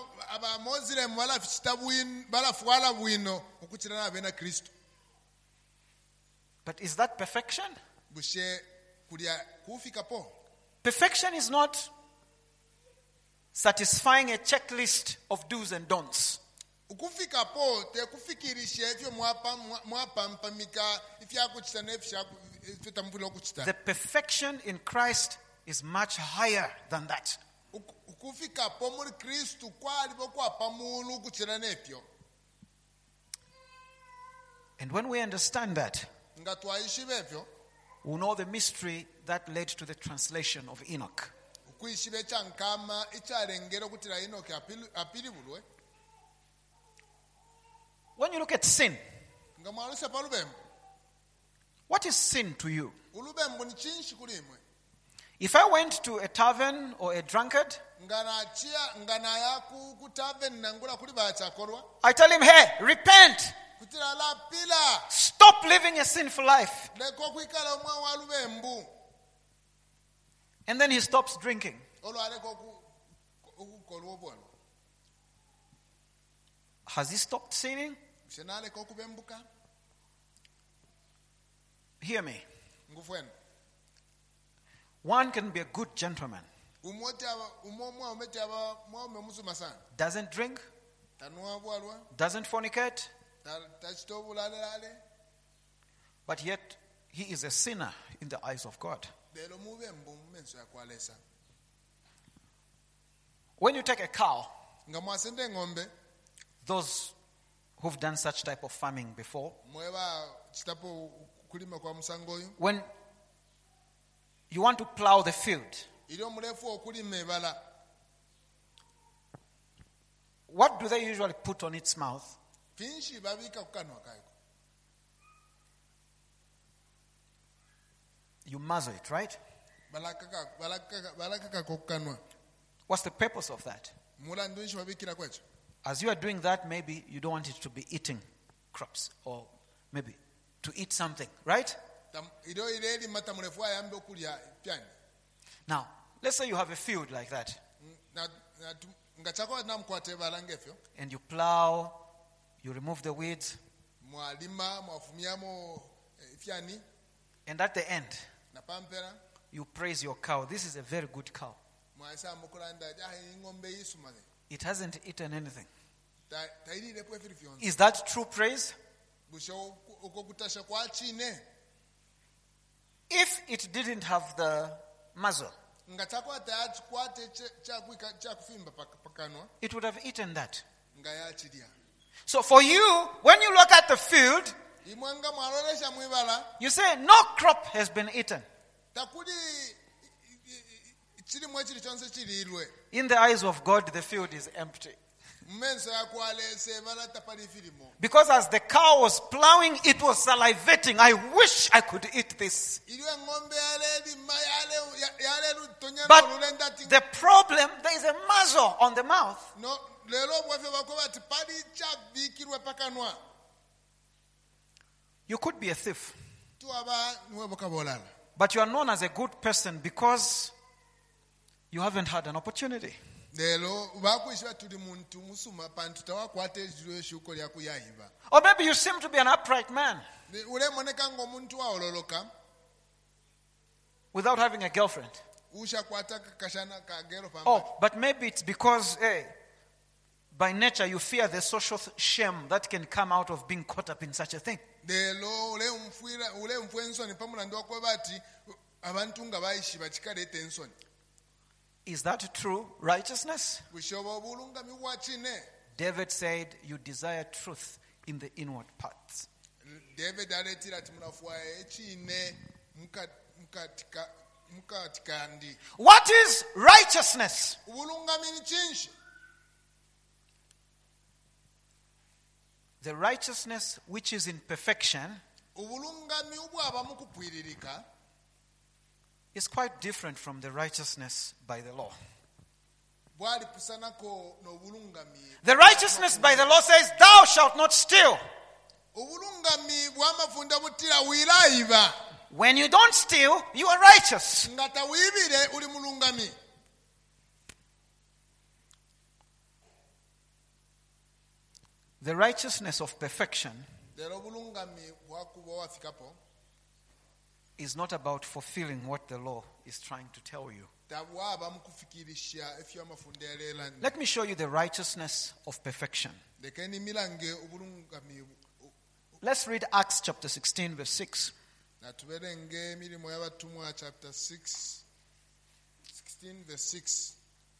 But is that perfection? Perfection is not satisfying a checklist of do's and don'ts. The perfection in Christ is much higher than that. And when we understand that, we know the mystery that led to the translation of Enoch. When you look at sin, what is sin to you? If I went to a tavern or a drunkard, I tell him, hey, repent. Stop living a sinful life. And then he stops drinking. Has he stopped sinning? Hear me. One can be a good gentleman. Doesn't drink. Doesn't fornicate. But yet he is a sinner in the eyes of God. When you take a cow, those who've done such type of farming before, when you want to plow the field, what do they usually put on its mouth? you muzzle it, right? balakaka balakaka balakaka kokanwa What's the purpose of that? mulandu nshi babikira kwecho. As you are doing that, maybe you don't want it to be eating crops or maybe to eat something, right? Ido ireli mata murefu ayambe okulya pyani. Now, let's say you have a field like that. Na ngachako na mkwate balangefyo. And you plow, you remove the weeds. Mwalima mwafumiamo pyani. And at the end, na pampera, you praise your cow. This is a very good cow. Mwasa mukulanda ahi ngombe yisumane. It hasn't eaten anything. Ta tairi lepo efirifyo. Is that true praise? Busho okokutasha kwa chine. If it didn't have the muzzle, it would have eaten that. So for you, when you look at the field, you say no crop has been eaten. In the eyes of God, the field is empty. Because as the cow was plowing, it was salivating. I wish I could eat this. But the problem, there is a muzzle on the mouth. You could be a thief. But you are known as a good person because you haven't had an opportunity. Or maybe you seem to be an upright man without having a girlfriend. Oh, but maybe it's because hey, by nature you fear the social shame that can come out of being caught up in such a thing. Is that true righteousness? David said, you desire truth in the inward parts. What is righteousness? The righteousness which is in perfection is quite different from the righteousness by the law. The righteousness by the law says, thou shalt not steal. When you don't steal, you are righteous. The righteousness of perfection is not about fulfilling what the law is trying to tell you. Let me show you the righteousness of perfection. Let's read Acts chapter sixteen, verse six. Chapter six, sixteen, verse six.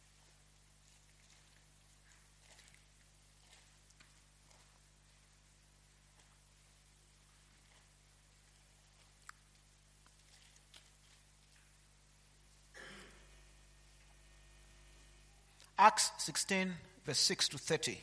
Acts sixteen, verse six to thirty.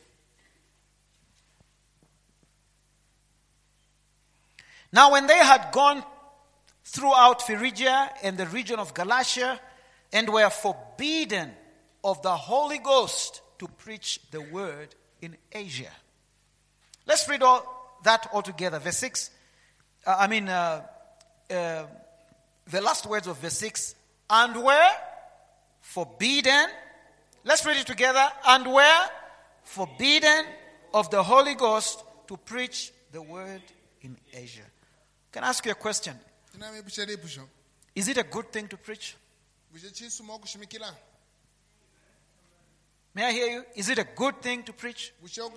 Now when they had gone throughout Phrygia and the region of Galatia and were forbidden of the Holy Ghost to preach the word in Asia. Let's read all that all together. Verse six. Uh, I mean, uh, uh, the last words of verse six. And were forbidden. Let's read it together. And were forbidden of the Holy Ghost to preach the word in Asia. Can I ask you a question? Is it a good thing to preach? May I hear you? Is it a good thing to preach?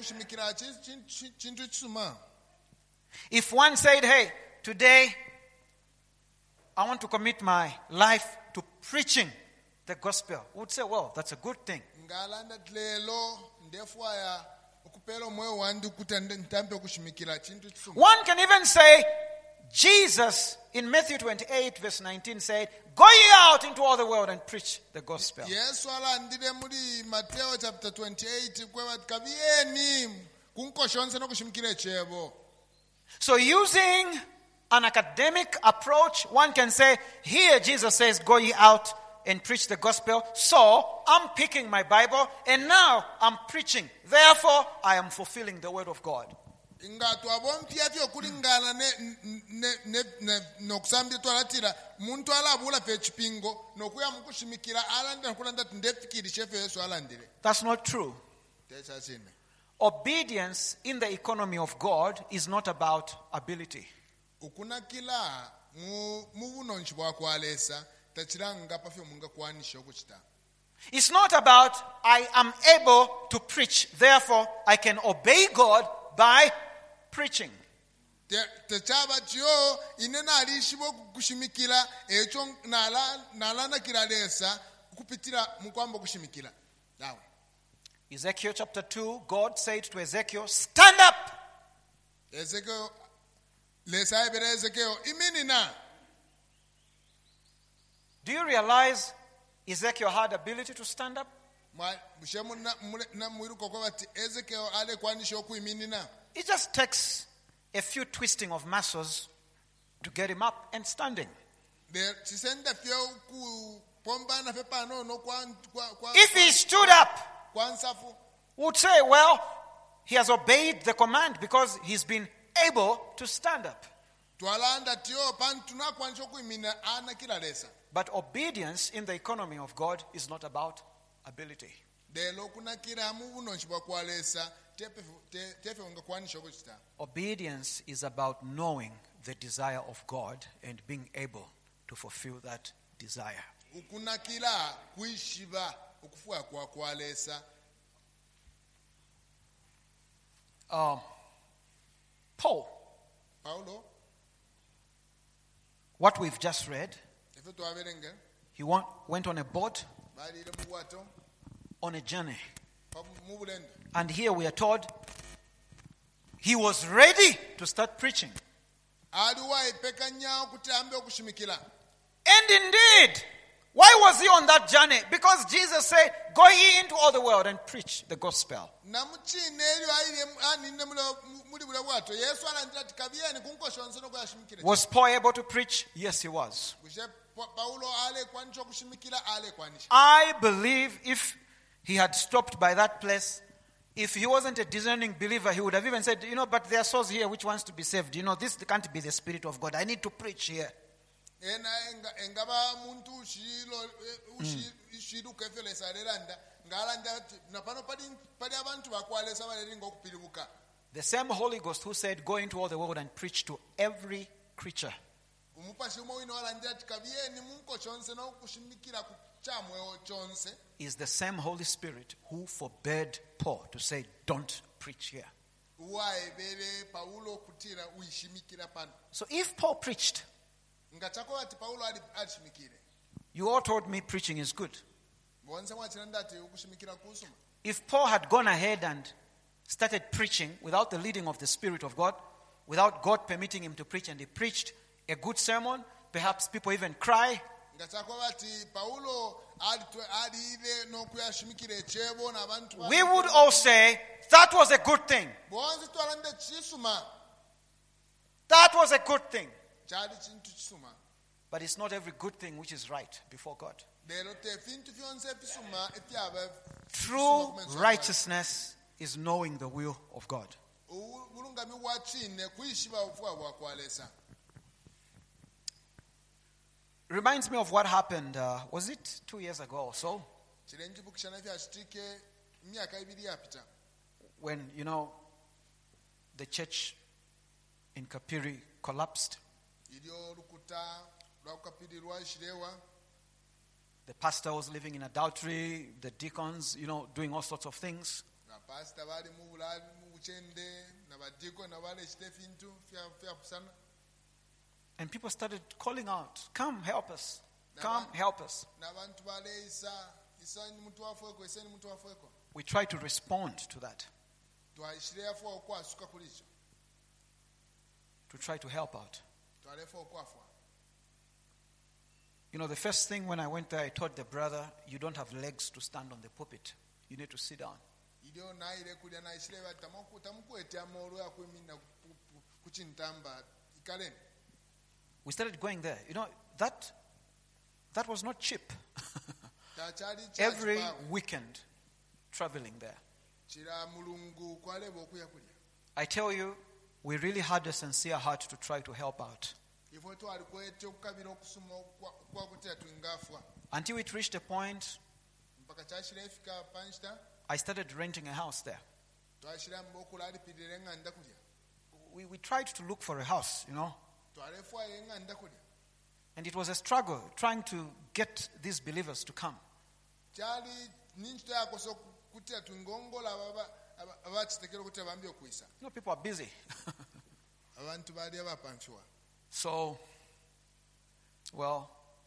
If one said, hey, today I want to commit my life to preaching the gospel, we would say, well, that's a good thing. One can even say, Jesus in Matthew twenty-eight verse nineteen said, go ye out into all the world and preach the gospel. Yes, Matthew chapter twenty-eight. So using an academic approach, one can say, here Jesus says, go ye out and preach the gospel. So I'm picking my Bible and now I'm preaching. Therefore, I am fulfilling the word of God. nga twabompya byokulingana n'okusamba twalatira muntu alabula fe ekipingo n'okuya mu kushimikira alandira kulanda ati ndefikirishe fe Yesu alandire. That's not true. Obedience in the economy of God is not about ability. Ukunakila mu bunonchi bwa kwalesa tachiranga pafyo munga kwanisha okuchita. It's not about I am able to preach, therefore I can obey God by preaching. Techaba chyo inena alishibo kushimikira echo nala nalana kiralesa kupitira mukwambo kushimikira. Now Ezekiel chapter two, God said to Ezekiel, stand up. Ezekiel lesa ibere Ezekiel imini na. Do you realize Ezekiel had ability to stand up? It just takes a few twisting of muscles to get him up and standing. If he stood up, would say, well, he has obeyed the command because he's been able to stand up. But obedience in the economy of God is not about ability. Obedience is about knowing the desire of God and being able to fulfill that desire. Um, Paul, Paulo, what we've just read, he went, went on a boat on a journey. And here we are told he was ready to start preaching. And indeed, why was he on that journey? Because Jesus said, go ye into all the world and preach the gospel. Was Paul able to preach? Yes, he was. I believe if he had stopped by that place, if he wasn't a discerning believer, he would have even said, you know, but there are souls here which wants to be saved. You know, this can't be the Spirit of God. I need to preach here. Mm. The same Holy Ghost who said, go into all the world and preach to every creature, is the same Holy Spirit who forbade Paul to say, don't preach here. So if Paul preached, you all told me preaching is good. If Paul had gone ahead and started preaching without the leading of the Spirit of God, without God permitting him to preach, and he preached a good sermon, perhaps people even cry, we would all say, that was a good thing. That was a good thing. But it's not every good thing which is right before God. True righteousness is knowing the will of God. Reminds me of what happened, uh, was it two years ago or so? When, you know, the church in Kapiri collapsed. The pastor was living in adultery, the deacons, you know, doing all sorts of things. And people started calling out, come help us, come help us. We try to respond to that, to try to help out. You know, the first thing when I went there, I told the brother, you don't have legs to stand on the pulpit. You need to sit down. we started going there. You know, that that was not cheap. takyali Every kyakibaawo. weekend, traveling there. kira mulungu kwaleba okuya kulya I tell you, we really had a sincere heart to try to help out. ifo twali kwetya okukabira okusoma okwakutya twingaafwa Until it reached a point, mpaka kyakira efika panchita I started renting a house there. twashyira mu okulaalipirira enganda kulya We, we tried to look for a house, you know, twalefwayo enganda kulya and it was a struggle trying to get these believers to come. kyali ninki twayakosa okutya twingongola abakitekera okutya bambi okwisa You know, people are busy. abantu baali abapampiwa So, well,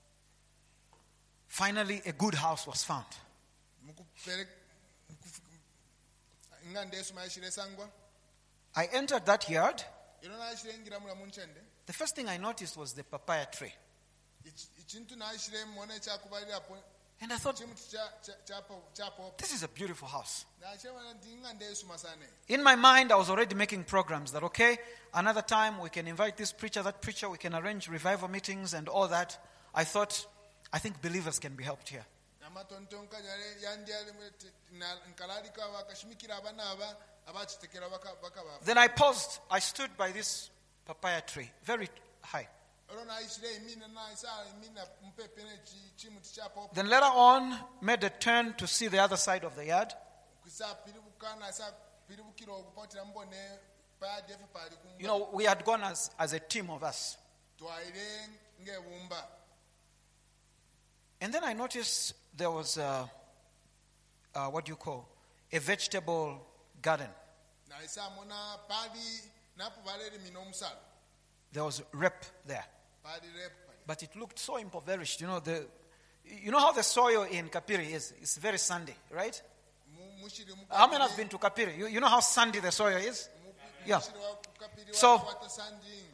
finally a good house was found. Mukupere- mukufu- enganda esoma yashyira esangwa I entered that yard. era nayishyira engiramula mu nkyende The first thing I noticed was the papaya tree. Iki- ikintu nayishyira emona ekyakubalirapo And I thought, kimuti kyapopa this is a beautiful house. nakyebona nti enganda esoma sana In my mind, I was already making programs that, okay, another time we can invite this preacher, that preacher, we can arrange revival meetings and all that. I thought, I think believers can be helped here. amatontonka nkalalika bakashimikira abana aba abakitekera bakaba Then I paused. I stood by this papaya tree, very high. olwo nayishyira emina nayisa emina mpepe nekimuti kyapopa Then later on, made a turn to see the other side of the yard. kwisa piribuka nayisa piribukira okupatira mbone payadi efe pali You know, we had gone as, as a team of us. twaire ng'ebumba And then I noticed there was, a, uh, what do you call, a vegetable garden. nayisa mona pali napo balerimina omusalo There was rep there. pali repu pali But it looked so impoverished. You know, the, you know how the soil in Kapiri is? It's very sandy, right? Mu- mushiri mu- How many have been to Kapiri? You, you know how sandy the soil is? mu- Yeah. mushiri wa kukapiri So- wakwata sanding.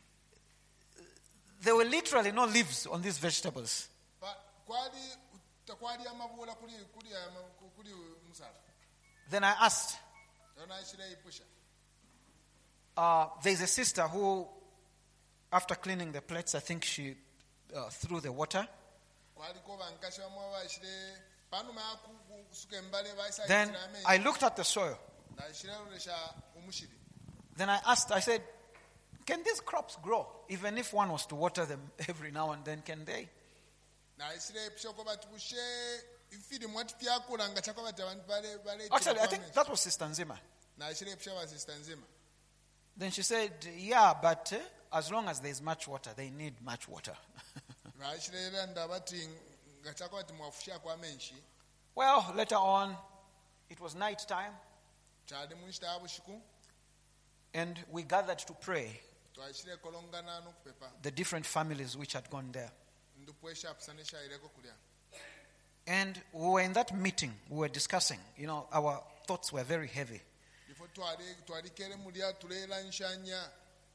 There were literally no leaves on these vegetables. Pa- kwali tekwali amabuula kuli kuli ama- kuli musalo Then I asked, era nayishyira ipusha uh, there's a sister who, after cleaning the plates, I think she uh, threw the water. kwaliko bankasha bamu abayishyire panuma yakusuka embale bayisa Then yishyira I amenyo looked at the soil. nayishyira lulesha umushiri Then I asked, I said, can these crops grow? Even if one was to water them every now and then, can they? nayishyira ipusha ko bati bushe ifiri mwati pyakula nga chako bati abantu bale bale Actually, I think that was Sister Nzima. nayishyira ipusha basista nzima Then she said, yeah, but uh, as long as there's much water, they need much water. nayishyira era ndabati nga chako bati mwafusha kwa menshi Well, later on, it was night time, kyali munshita abushiku and we gathered to pray, twayishyira kolongana nokupepa the different families which had gone there. ndupwesha apusane shayireko kulya And we were in that meeting, we were discussing, you know, our thoughts were very heavy. ifo twali twalikere mulya tuleera nshanya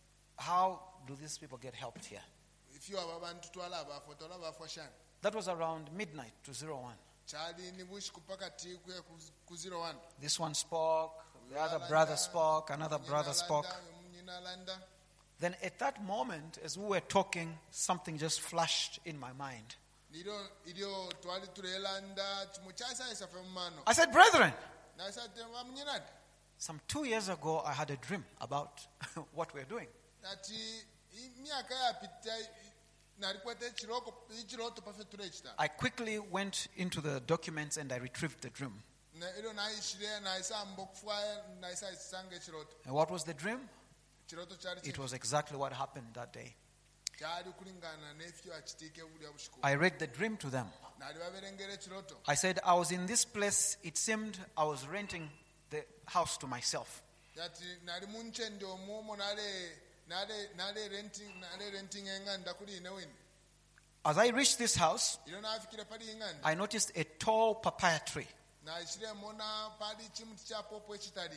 How do these people get helped here? ifyo abo abantu twala abafo twala abafo shani That was around midnight to zero one. kyali ni bushiku pakati kwe ku- ku zero one This one spoke, the other brother spoke, another brother spoke. omunyina alanda Then at that moment, as we were talking, something just flashed in my mind. niro iryo twali tuleelanda kimu kyasayisa fe mu maano I said, brethren, nasate bamunyinani some two years ago I had a dream about what we're doing. ati imyaka yapita nalikwata ekiroko ekiroto pafe tuleekita I quickly went into the documents and I retrieved the dream. ero nayishire nayisamba okufwaya nayisa isanga ekiroto And what was the dream? ekiroto kyali It was exactly what happened that day. kyali kulingana n'efyo akitiike bulya bushiku I read the dream to them. nali baberengera ekiroto I said, I was in this place. It seemed I was renting the house to myself. ati nali munkyende omwomo nale nale nale renting nale renting enganda kuli inewini As I reached this house, iro nafikire pali inganda I noticed a tall papaya tree. nayishire mona pali kimuti kya popo ekitali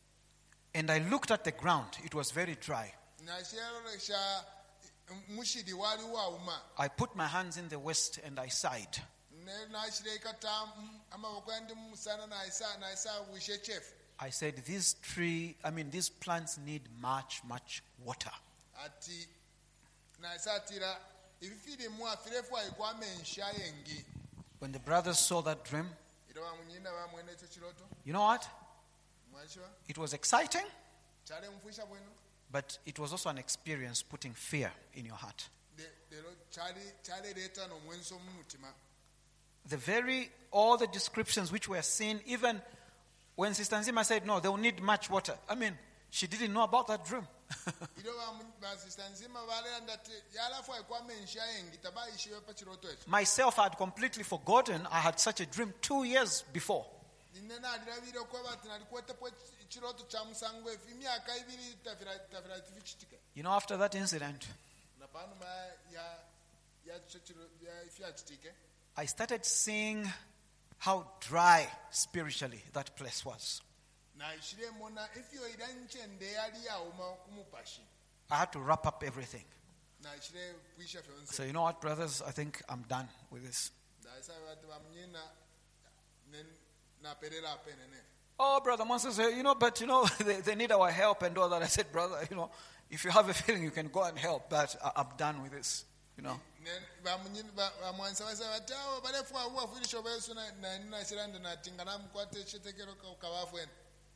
And I looked at the ground. It was very dry. nashirolesha mushiri wali wauma I put my hands in the waist and I sighed. ne nashire ikata amaboko yandi musana nayisa nayisa wishe chef I said, these tree, I mean, these plants need much, much water. ati naisatira ifilimu afirefu aikwame ensha yengi. When the brothers saw that dream, Ilo bamunyina bamwene ekyo kiroto you know what? mwashiwa It was exciting, kyale mufwisha bwenu but it was also an experience putting fear in your heart. de lero kyali kyalereeta n'omwenso mu mutima. The very, all the descriptions which were seen, even when Sister Nzima said, no, they will need much water. I mean, she didn't know about that dream. Ilo basista nzima balenda te yalafu aikwame ensha yengi tabayishiwe pa kiroto ekyo. Myself, I had completely forgotten I had such a dream two years before. Ninena alirabire kwa bati nalikuwetepo kiroto kya musango efu emyaka ibiri tafira tafira tifikitika. You know, after that incident, Na pano ma ya ya chiro ya ifya kitike. I started seeing how dry spiritually that place was. Na ishire mona ifyo idanche nde yali ya uma kumupashi. I had to wrap up everything. Na ishire puisha fyonse. So you know what, brothers, I think I'm done with this. Da isa watu bamnyina nen na perera penene. Oh, Brother Moses said, you know, but you know, they, they need our help and all that. I said, brother, you know, if you have a feeling you can go and help, but I, I'm done with this, you know. Nen bamnyina bamwansa basa batao balefu awu afirisho besu na na na shiranda na tingana mkwate chitekero kawafu en.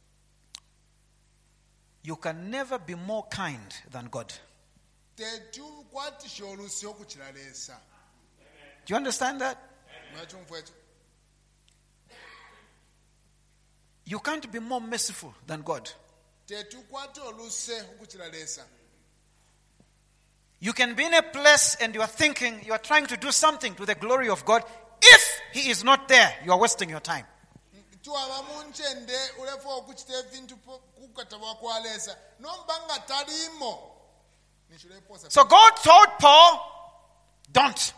You can never be more kind than God. Tetu kwati sholusyo kuchilalesa. Do you understand that? Mwachumfwetu. You can't be more merciful than God. Tetu kwati oluse kuchilalesa. You can be in a place and you are thinking, you are trying to do something to the glory of God. If He is not there, you are wasting your time. Tuwa munchende ulefo kuchite vintu kukatawa kwalesa. Nombanga talimo. So God told Paul, don't.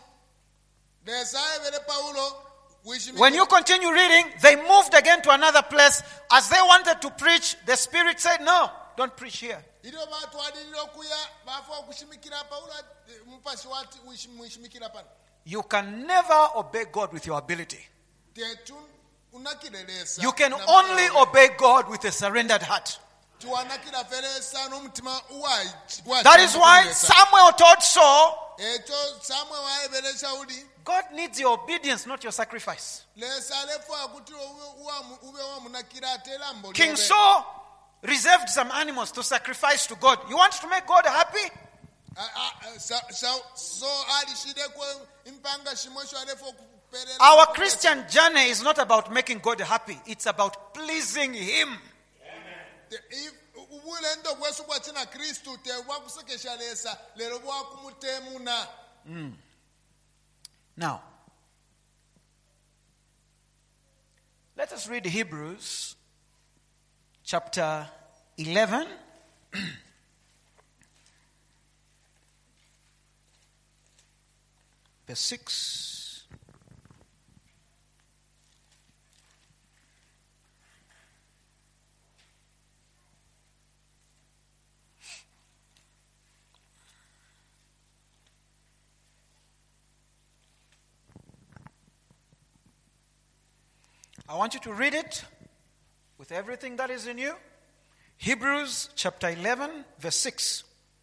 When you continue reading, they moved again to another place. As they wanted to preach, the Spirit said, no, don't preach here. You can never obey God with your ability. You can only obey God with a surrendered heart. That is why Samuel told Saul, God needs your obedience, not your sacrifice. King Saul reserved some animals to sacrifice to God. You want to make God happy? Our Christian journey is not about making God happy. It's about pleasing Him. Mm. Now, let us read Hebrews chapter eleven. Verse six. I want you to read it with everything that is in you. Hebrews chapter eleven, verse six.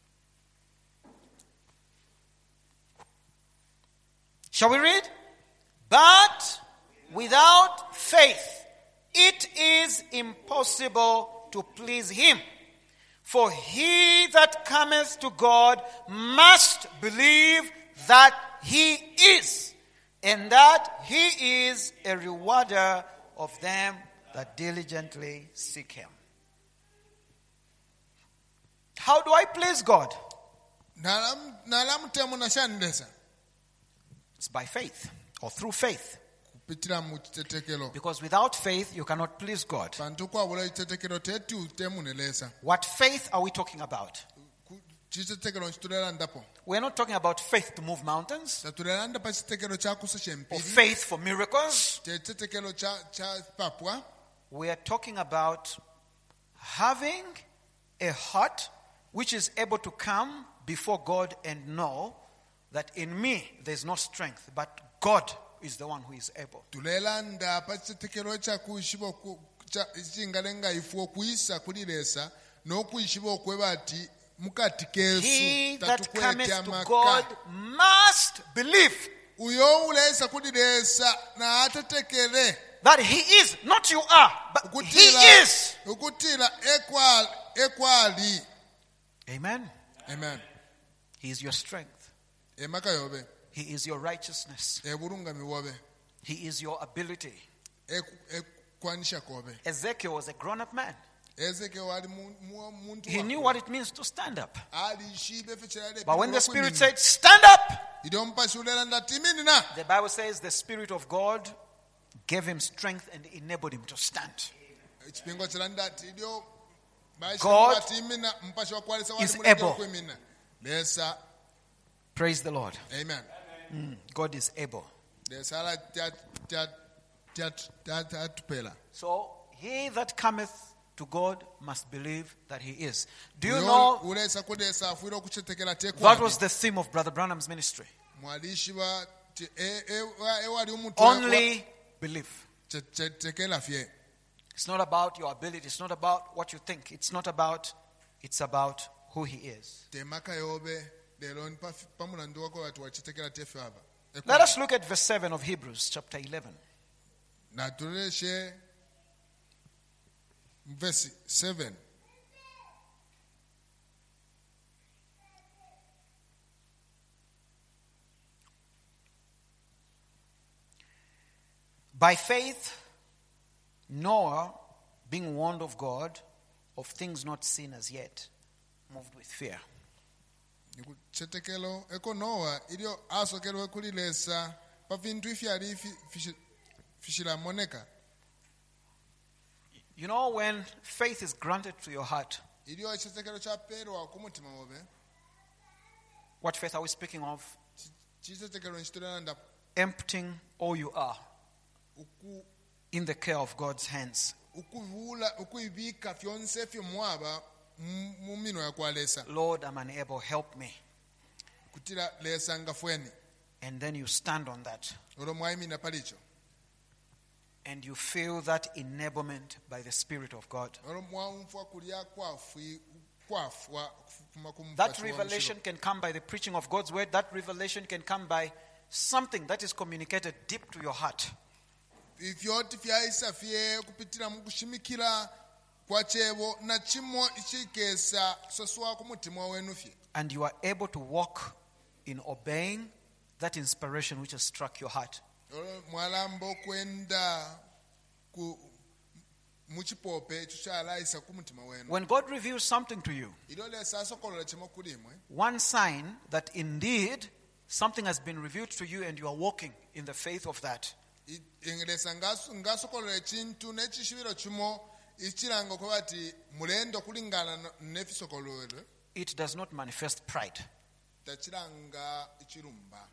Shall we read? But without faith, it is impossible to please Him. For he that cometh to God must believe that He is, and that He is a rewarder of them that diligently seek Him. How do I please God? It's by faith or through faith. Because without faith, you cannot please God. What faith are we talking about? We're not talking about faith to move mountains or faith for miracles. We are talking about having a heart which is able to come before God and know that in me there's no strength, but God is the one who is able. mukati He kesu that cometh tatukwetya to God maka must believe uyo ulesa kulilesa na atatekele that he is, not you are, but he ukutila is. ukutila ekwali ekwali Amen. amen He is your strength. emaka yobe He is your righteousness. ebulungami wobe He is your ability. ekwanisha kobe Ezekiel was a grown-up man. ezeke wali mu- mu- muntu He knew wakulu. what it means to stand up. ali shibe fechera But when the Spirit said, stand up, idompashulela ndatimini na the Bible says the Spirit of God gave him strength and enabled him to stand. ekipingo kira ndati idio God batimina mpasha wakwalisa is wali mulenge able. kwemina lesa Praise the Lord. amen Mm, God is able. lesa ala tya tya tya tya tya tupela So he that cometh to God must believe that he is. Do you Uyo know ulesa kudesa afuira okuchetekera tekwa that was the theme of Brother Branham's ministry? mwalishiba ti- e- e- ewali omuntu Only believe. chetekela fye It's not about your ability. It's not about what you think. It's not about, it's about who he is. temaka yobe lero nipa- pamulandu wako watu wachitekera tefe aba Let us look at verse seven of Hebrews chapter eleven. natuleshe verse seven By faith, Noah, being warned of God of things not seen as yet, moved with fear. nikuchetekelo eko nowa ilio asokelwe kulilesa pa vintu ifyali fi- fishi- fishilamoneka You know, when faith is granted to your heart, ilio echitekelo chaperwa kumutima wobe what faith are we speaking of? chichetekelo nchitolera nda Emptying all you are uku in the care of God's hands. ukuvula ukuibika fyonse fyomwaba mu mu mino yakwalesa Lord, I'm unable, help me. kutira lesa nga fweni And then you stand on that. olwo mwayimina palicho And you feel that enablement by the Spirit of God. olwo mwamfwa kulya kwafwi kwafwa kufuma ku That mpachi wa revelation mshilo. can come by the preaching of God's word. That revelation can come by something that is communicated deep to your heart. ivyoti fyaisa fye kupitira mukushimikira kwa chevo na chimo ichikesa soswa kumutima wenu fye And you are able to walk in obeying that inspiration which has struck your heart. olwo mwalambo kwenda ku muchipope icho chalaisa kumutima wenu When God reveals something to you, ilo lesa asokolola chimo kulimwe one sign that indeed something has been revealed to you and you are walking in the faith of that I- ingelesa ngaso- ngasokolola chintu nechishiviro chimo ichilanga kwa bati mulendo kulingana no- nefisokololwe it does not manifest pride. tachilanga ichilumba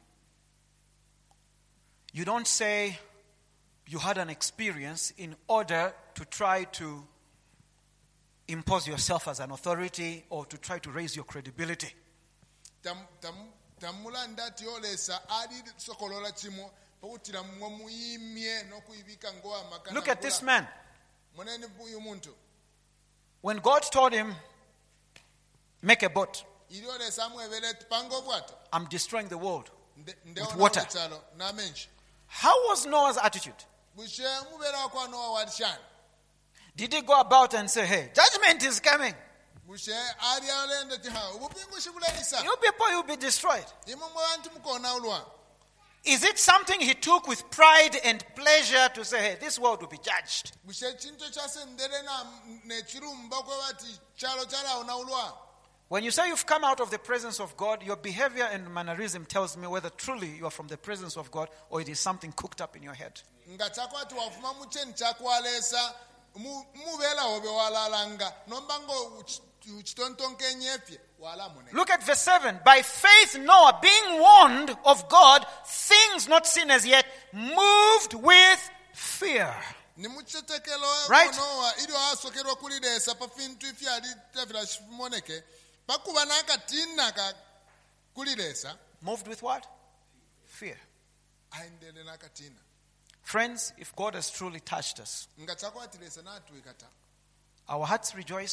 You don't say you had an experience in order to try to impose yourself as an authority or to try to raise your credibility. Tam- tam- tamulanda ati olesa ali sokolola chimo pakutira mwe muyimye nokuibika ngoa makana Look at this man. munene uyu muntu When God told him, make a boat, ili olesa amwebele panga obwato I'm destroying the world. Nde- With ndeona water. kuchalo namenshi How was Noah's attitude? bushe mubera kwa noa walishana Did he go about and say, hey, judgment is coming. bushe ali alenda tiha ubupingu shibulelisa You people, you'll be destroyed. imwe mwantu mukona ulwa Is it something he took with pride and pleasure to say, hey, this world will be judged? bushe chinto chasendere na nechirumba kwa bati chalo chala na ulwa When you say you've come out of the presence of God, your behavior and mannerism tells me whether truly you are from the presence of God or it is something cooked up in your head. nga chakwati wafuma mucheni chakwalesa mu- mubela obe walalanga nomba ngo chitontonke nyefye walamune Look at verse seven. By faith, Noah, being warned of God, things not seen as yet, moved with fear. ni muchitekelo Right. nowa ili asokerwa kulilesa pa fintu ifye ali tavila shimoneke pakuba nakatina ka kulilesa Moved with what? Fear. aendele nakatina Friends, if God has truly touched us, nga chakwatilesa natwikata our hearts rejoice,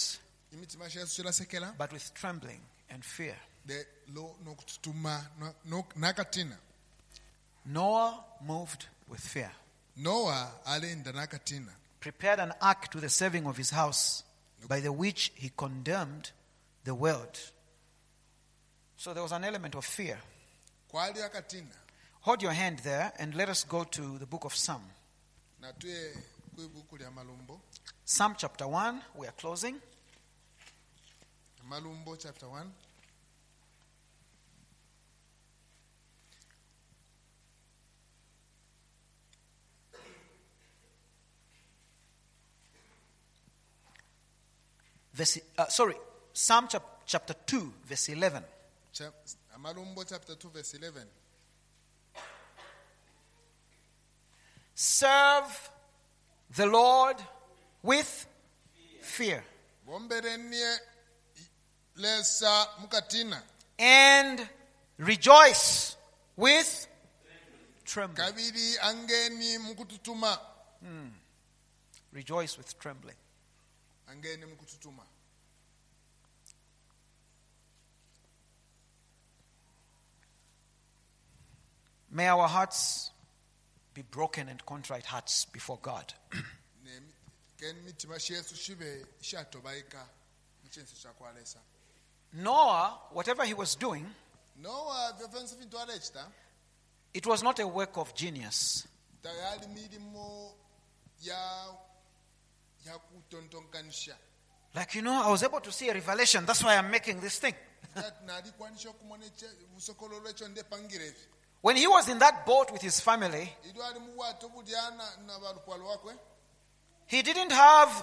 imitima yesu chirasekera but with trembling and fear. de lo nokututuma no- no- nakatina. Noah moved with fear, Noah alenda nakatina prepared an ark to the saving of his house, by the which he condemned the world. So there was an element of fear. kwali akatina. Hold your hand there and let us go to the book of Psalm. Natuye kuibuku lya malumbo. Psalm chapter one, we are closing. Malumbo chapter one. Verse, uh, sorry, Psalm chap- chapter two, verse eleven. Cha- Malumbo chapter two verse eleven. Serve the Lord with fear Bomberenie lesa mukatina. and rejoice with trembling. Kabiri angeni mukututuma. Rejoice with trembling. Angeni mukututuma. May our hearts be broken and contrite hearts before God. Ne ken mitima yesu shibe shatobaika mchenso chakwalesa. Noah, whatever he was doing, Noah vyofensi vintu alechita it was not a work of genius. tayari milimo ya ya kutontonkanisha. Like, you know, I was able to see a revelation. That's why I'm making this thing. Nali kwanisha kumone usokololo echo ndepangirevi. When he was in that boat with his family, Ido ali muwato budiana na balupwalo wakwe. he didn't have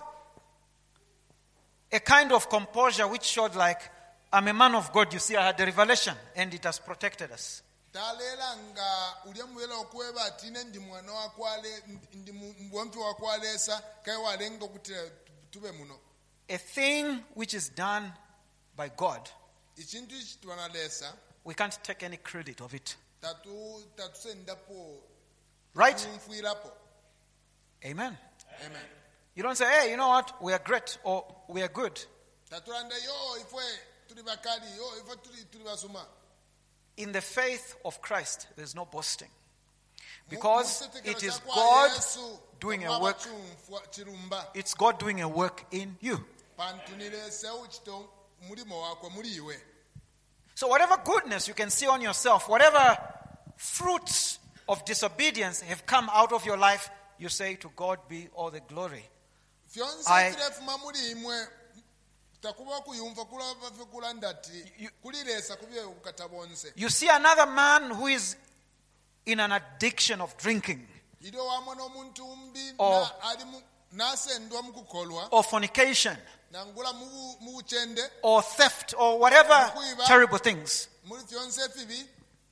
a kind of composure which showed like, I'm a man of God, you see, I had the revelation and it has protected us. Talela nga uliamwela okweba atine ndi mwana wakwale ndi mbwampi wakwalesa kai walenga kuti tube muno. A thing which is done by God, Ichintu chitwanalesa we can't take any credit of it. tatu tatusendapo Right? tumfuirapo. Amen. Amen. You don't say, hey, you know what, we are great or we are good. Tatulanda yo ifwe tuli bakali yo ifwe tuli tuli basuma. In the faith of Christ, there's no boasting. Because Musetekero it is chakwa God Yesu, doing a kamaba work. chumfwa chirumba. It's God doing a work in you. Pantunilese uchito mulimo wako muliwe. So whatever goodness you can see on yourself, whatever fruits of disobedience have come out of your life, you say, to God be all the glory. Fyonse I- tirefuma mulimwe takuba kuyumva kulava kulanda ati You- kulilesa kubye ukatabonse. You see another man who is in an addiction of drinking Ido wamwe n'omuntu umbi Or- na ali mu nasendwa mukukolwa or fornication nangula mu mu uchende or theft or whatever terrible things. muri fyonse fibi.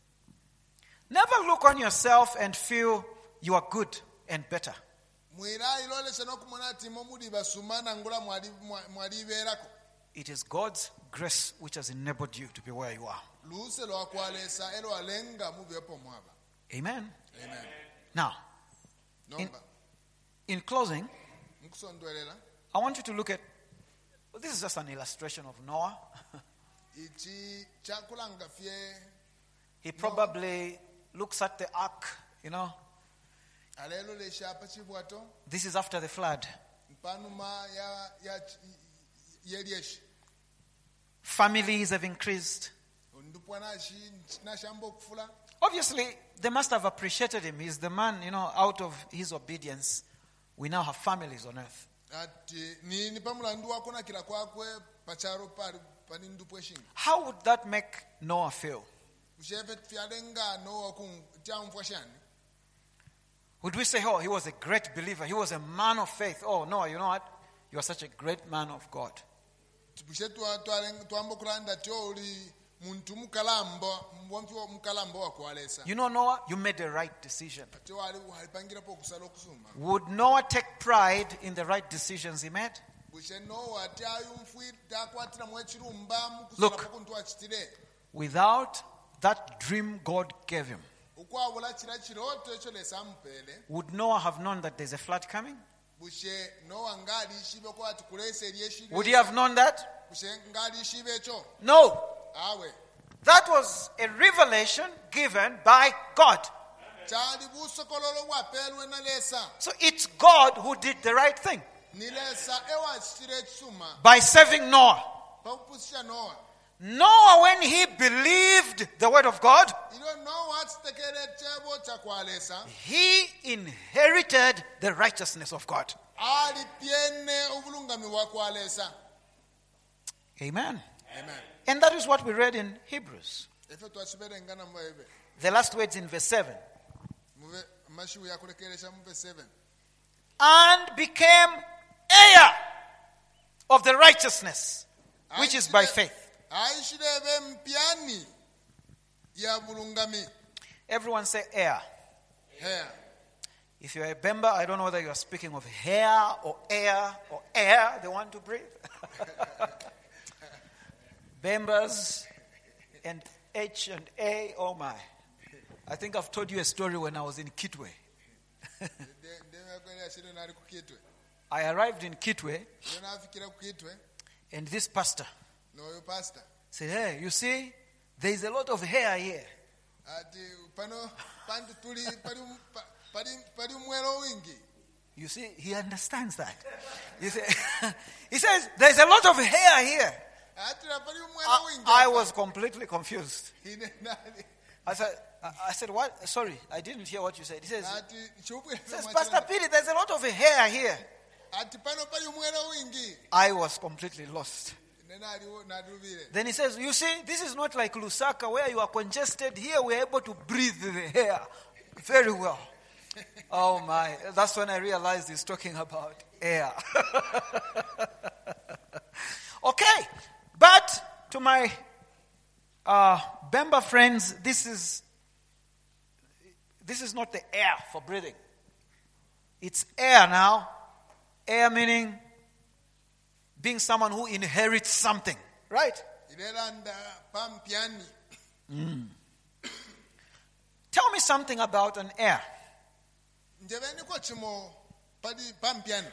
Never look on yourself and feel you are good and better. Mwira ilolese nokumona ati mo muli basuma nangula mwali mwali berako. It is God's grace which has enabled you to be where you are. Luse lwakwalesa elo alenga mubyepo mwaba. Amen. Amen. Now, Nomba in closing, nkusondwelela I want you to look at, well, this is just an illustration of Noah. ichi chakulanga fye He probably looks at the ark, you know, alelo leshapa chibwato this is after the flood. mpanuma ya ya yelyeshi Families have increased. ndupwa nashi nashamba okufula. Obviously, they must have appreciated him. He's the man, you know, out of his obedience, we now have families on earth. Ati ni ni pamulandu wako na kila kwakwe pacharo pali pani ndupwe shinga. How would that make Noah feel? Msheve fyalenga no wakun tiamfwa shani. Would we say, oh, he was a great believer, he was a man of faith? Oh, no, you know what? You are such a great man of God. Tubushe twa twalenga twambo kulanda tyo uli muntu mukalambo mbomfi mukalambo wakwalesa. You know, Noah, you made the right decision. Ati wali walipangira po kusala okusuma. Would Noah take pride in the right decisions he made? Bushe no ati ayumfwi takwatira mwechirumba mukusala Look. pokuntu achitire. Without that dream God gave him, Ukwabula chira chiroto echo lesa mpele. would Noah have known that there's a flood coming? bushe nowa ngali ishibe ko ati kulese lyeshiri Would you have known that? bushe ngali ishibe cho No. awe That was a revelation given by God. chali busokololo bwapelwe nalesa So it's God who did the right thing nilesa ewachitire ekisuma by saving Noah. pakupusisha nowa Noah, when he believed the word of God, ilo nowa achitekere echebo chakwalesa he inherited the righteousness of God. ali pyene obulungami bwakwalesa. Amen. Amen. And that is what we read in Hebrews. Efe twasiberengana mu Baibe. The last words in verse seven. Muve amashibu yakulekeresha mu verse seven. And became heir of the righteousness, which is by faith. Aishirebe mpyani ya bulungami. Everyone say heir. Hair. If you're a Bemba, I don't know whether you are speaking of hair or air or air they want to breathe. Bembas and H and A, oh my. I think I've told you a story when I was in Kitwe. I arrived in Kitwe and this pastor No, your pastor. said, hey, you see, there is a lot of hair here. Ati pano pantu tuli pali pali pali mwelo wingi. You see, he understands that. He, say, he says, there's a lot of hair here. Ati la pali mwelo I, wingi. I was completely confused. Ine nani. I said, I, I said, what? Sorry, I didn't hear what you said. He says, Ati chupu. he says Pastor Piri, there's a lot of hair here. Ati pano pali mwelo wingi. I was completely lost. Nenali nadubile. Then he says, you see, this is not like Lusaka where you are congested. Here we are able to breathe the hair very well. Oh my, that's when I realized he's talking about air. Okay, but to my uh, Bemba friends, this is this is not the air for breathing. It's air now. Air meaning being someone who inherits something, right? Ilelanda pampyani. Tell me something about an heir. Njebeni ko chimo pali pampyani.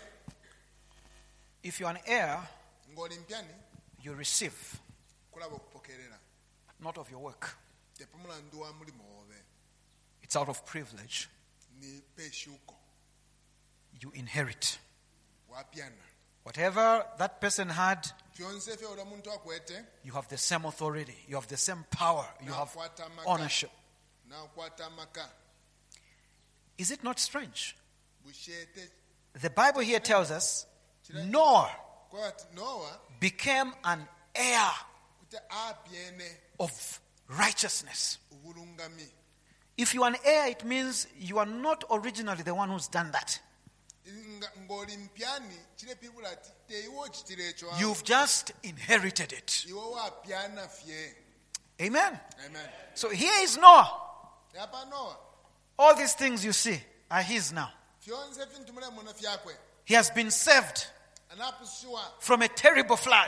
If you're an heir, Ngoli mpyani you receive, kulaba okupokerera. not of your work. Tepumula nduwa mulimo obe. It's out of privilege. Ni peshuko. You inherit. Wapyana. Whatever that person had, Fyonse fe ola muntu akwete. you have the same authority. You have the same power. You have Nakwata maka. ownership. Na kwata maka. Is it not strange? Bushete. The Bible here tells us Noah Kwa ati Noah became an heir kute apyene of righteousness. ubulungami. If you are an heir, it means you are not originally the one who's done that. Ngoli mpyani chile people ati te iwo chitire echo. You've just inherited it. Iwo wapyana fye. Amen. Amen. So here is Noah. Yapa Noah. All these things you see are his now. Fyonse fintu mule mona fyakwe. He has been saved Anapusiwa from a terrible flood.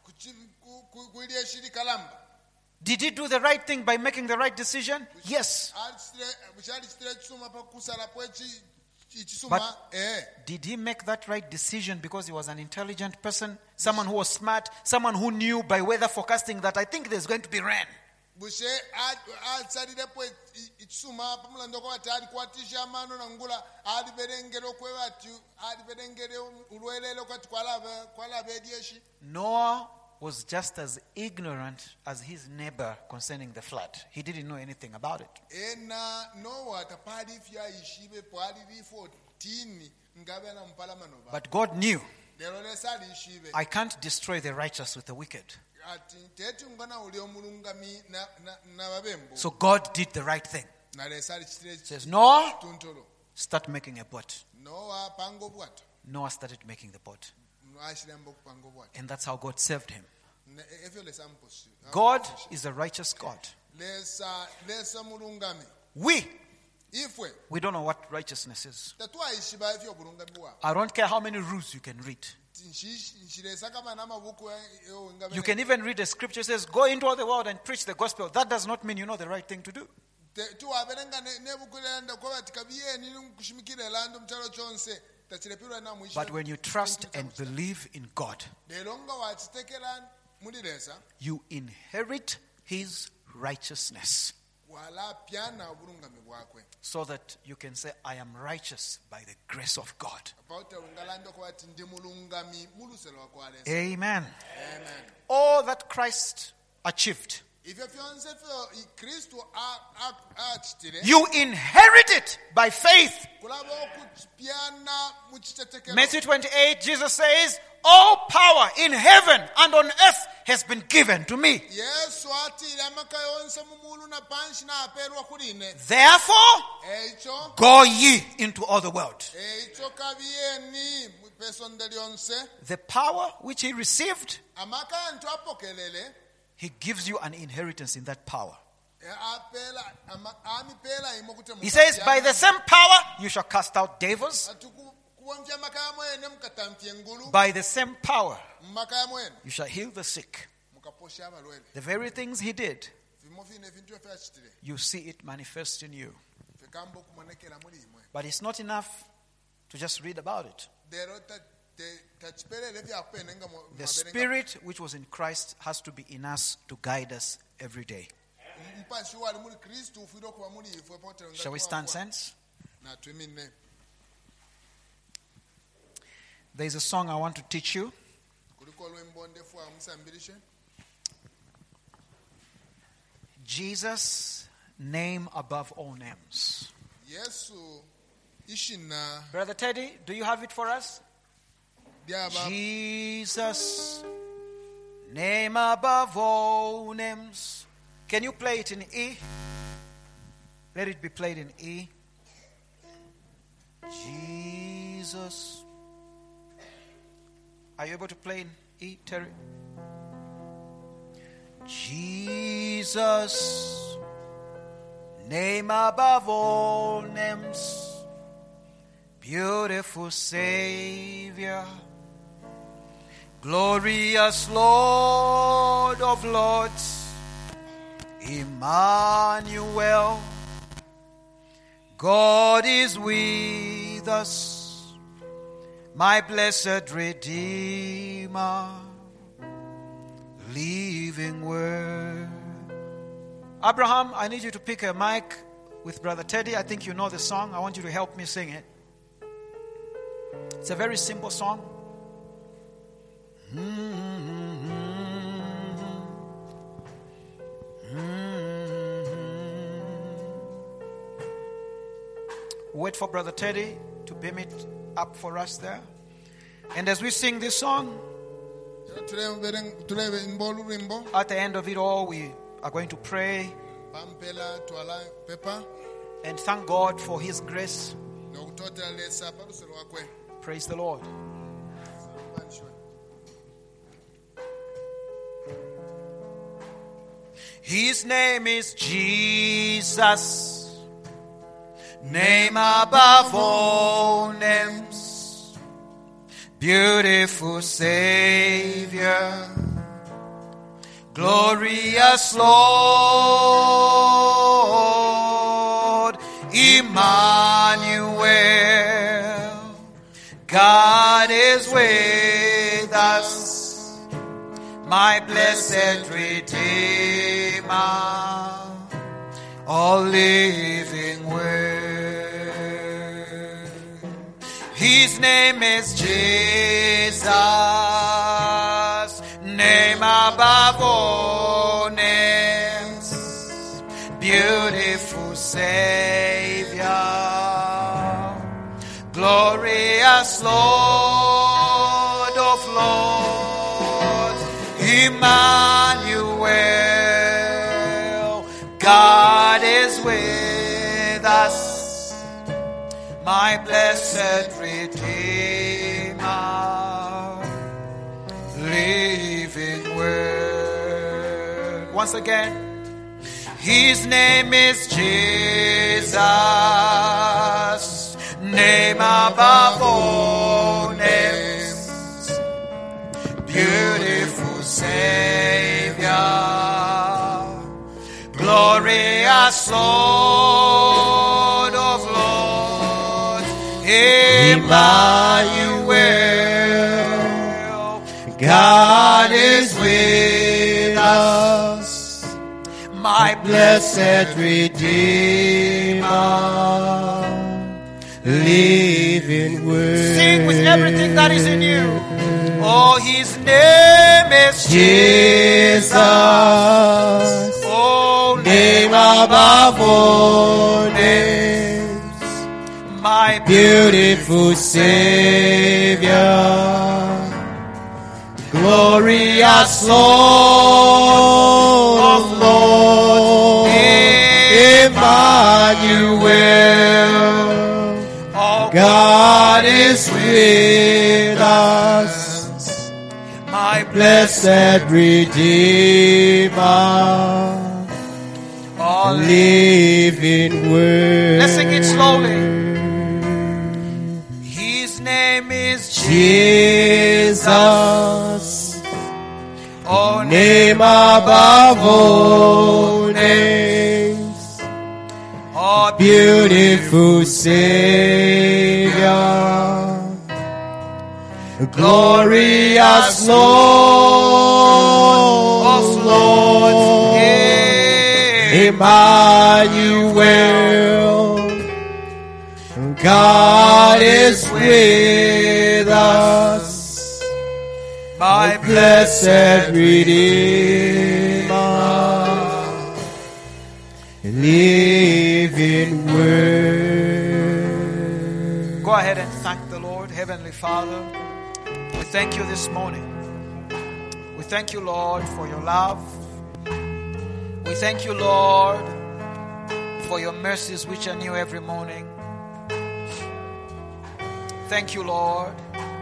kuilie shiri kalamba. Did he do the right thing by making the right decision? Yes. Bushali chitire chisuma pa kusala pwechi chisuma. But Eh. did he make that right decision because he was an intelligent person, someone who was smart, someone who knew by weather forecasting that I think there's going to be rain? Bushe atsalire pwe chisuma pamulando kwa tali kwatisha mano na ngula ali berengero kwe ati ali berengere ulwelelo kwati kwalaba kwalaba edieshi. Noah was just as ignorant as his neighbor concerning the flood. He didn't know anything about it. Ena Noah tapali fya ishibe pali fourteen ngabe na mpala manoba. But God knew, Lero lesali ishibe. I can't destroy the righteous with the wicked. Ati tete ngana uli omulungami na na na babembo. So God did the right thing. Na lesali chitire Says, Noah, tuntolo. start making a boat. Noah pango bwato. Noah started making the boat. Ashirembo pango bwato. And that's how God saved him. Ne efyo lesamposi. God is a righteous God. Lesa lesa mulungami. We, Ifwe we don't know what righteousness is. tatwa ishiba efyo bulungami bwa. I don't care how many rules you can read. Nshilesa kama na mabuku yo ngabe. You can even read a scripture that says, go into all the world and preach the gospel. That does not mean you know the right thing to do. Tu aberenga ne bukulenda kwa ati kabiye ni kushimikira lando mchalo chonse tachilepirwa na mwisho. But when you trust and believe in God, lero nga wachitekera mulilesa you inherit His righteousness, wala pyana obulungami bwakwe, so that you can say, I am righteous by the grace of God. apauta ungalando kwa ati ndi mulungami muluselo wakwalesa. Amen. Amen. All that Christ achieved, Ifyo fyonse fyo i Kristu achitire you inherit it by faith. kulaba okupyana muchitetekero. Matthew twenty-eight, Jesus says, all power in heaven and on earth has been given to me. Yesu atire amaka yonse mumulu na panshi na aperwa kuline. Therefore, Eicho go ye into all the world. eicho kabiyeni mupesonde lyonse The power which he received, amaka antu apokelele he gives you an inheritance in that power. apela ama- amipela imo kute He says, by the same power you shall cast out devils. kuwonja amaka yamwene mukatamfye ngulu By the same power mumaka yamwene you shall heal the sick. mukaposha abalwele. The very things he did, Vimo fine vintu efe achitire you see it manifest in you. fekambo kumonekera muli imwe. But it's not enough to just read about it. Lero ta- te- tachiperere vyakupene nga mu- The mwaberenga- Spirit which was in Christ has to be in us to guide us every day. mpashi wali muli Kristu ufire okuba muli ifwe pote nga Shall we tuwa- stand, saints? na twimine. There's a song I want to teach you. Kuliko olwembo ndefu amusambirishe. Jesus, name above all names. Yesu ishina Brother Teddy, do you have it for us? lyaba Jesus, name above all names. Can you play it in E? Let it be played in E. Jesus. Are you able to play in E, Terry? Jesus, name above all names. Beautiful Savior, glorious Lord of Lords, Emmanuel, God is with us, my blessed Redeemer, living Word. Abraham, I need you to pick a mic with Brother Teddy. I think you know the song. I want you to help me sing it. It's a very simple song. Wait for Brother Teddy to beam it up for us there. And as we sing this song, tulebe tulebe mbolu lwimbo at the end of it all, we are going to pray pampela twala pepa and thank God for His grace. nokutotera lesa paluselo wakwe. Praise the Lord. His name is Jesus, name above all names, beautiful Savior, glorious Lord, Emmanuel, God is with us, my blessed Redeemer, all living Word. His name is Jesus, name above all names, beautiful Savior, glorious Lord of Lords, Emmanuel, God is with us, my blessed Redeemer, living Word. Once again, His name is Jesus, name above all names, beautiful Savior, glorious Lord of Lords, Emmanuel, Emmanuel, God is with us, my blessed Redeemer, living word. Sing with everything that is in you. Oh, his name is Jesus, oh, name above all names, my beautiful Savior, glorious Lord of Lords, Emmanuel, oh, God is with us, my blessed Redeemer, oh, living word. let's sing it slowly. His name is Jesus, oh, name above all names, oh, beautiful Savior, glorious Lord of Lords, Emmanuel, God is with us, my blessed Redeemer, living word. Go ahead and thank the Lord. Heavenly Father, we thank you this morning. We thank you, Lord, for your love. We thank you, Lord, for your mercies which are new every morning. Thank you, Lord,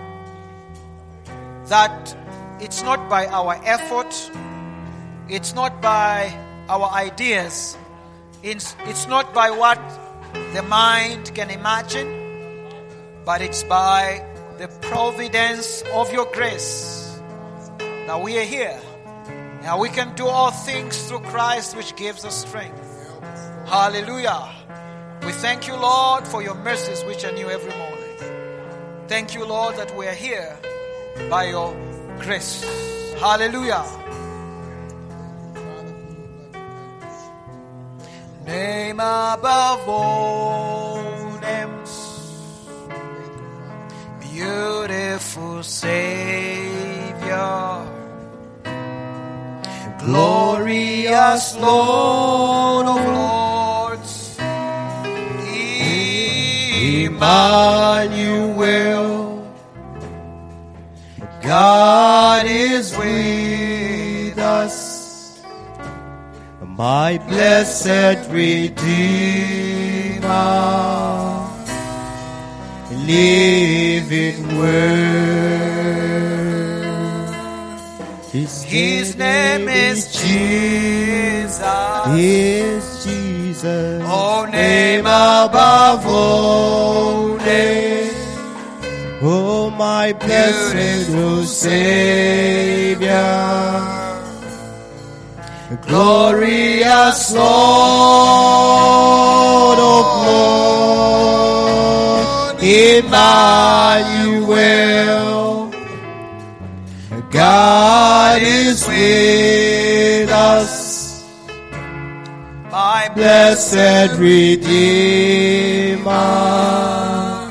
that it's not by our effort, it's not by our ideas, it's, it's not by what the mind can imagine, but it's by the providence of your grace that we are here. Now we can do all things through Christ which gives us strength. Hallelujah. We thank you, Lord, for your mercies which are new every morning. Thank you, Lord, that we are here by your grace. Hallelujah. Name above all names, beautiful Savior, glorious Lord of Lords, Emmanuel, God is with us, my blessed Redeemer, living word. His, His name is Jesus. is Jesus. Oh, Name above all names. Oh, my blessed oh, Savior, glorious Lord of Lords, Emmanuel, God is with us, My blessed Redeemer,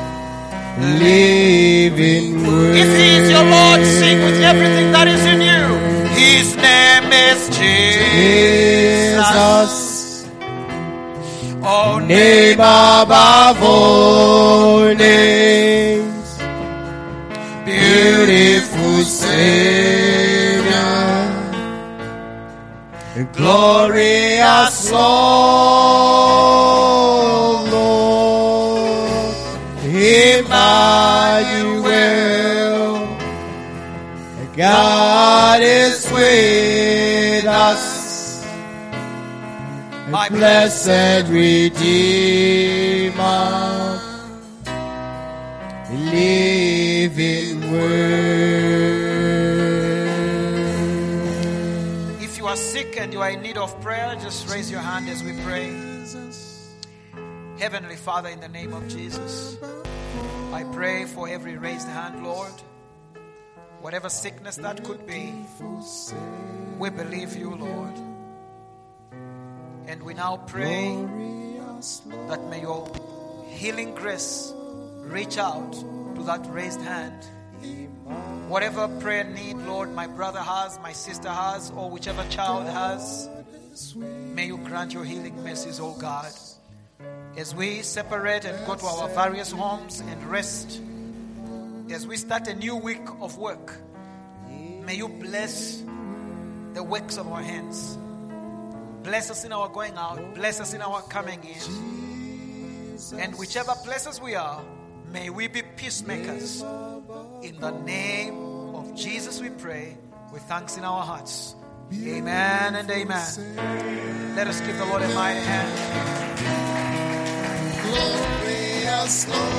living word. If He is your Lord, sing with everything that is in you. His name is Jesus. Jesus, Oh, name above all names, beautiful Savior, glorious Lord, Lord, Emmanuel, God is with us, my blessed Redeemer, living word. If you are sick and you are in need of prayer, just raise your hand as we pray. Heavenly Father, in the name of Jesus, I pray for every raised hand, Lord. Whatever sickness that could be, we believe you, Lord. And we now pray that may your healing grace reach out to that raised hand. Whatever prayer need, Lord, my brother has, my sister has, or whichever child has, may you grant your healing mercies, oh God. As we separate and go to our various homes and rest, as we start a new week of work, may you bless the works of our hands. Bless us in our going out, bless us in our coming in. And whichever places we are, may we be peacemakers. In the name of Jesus we pray, with thanks in our hearts. Amen and amen. Let us give the Lord a mighty hand. Glorious Lord.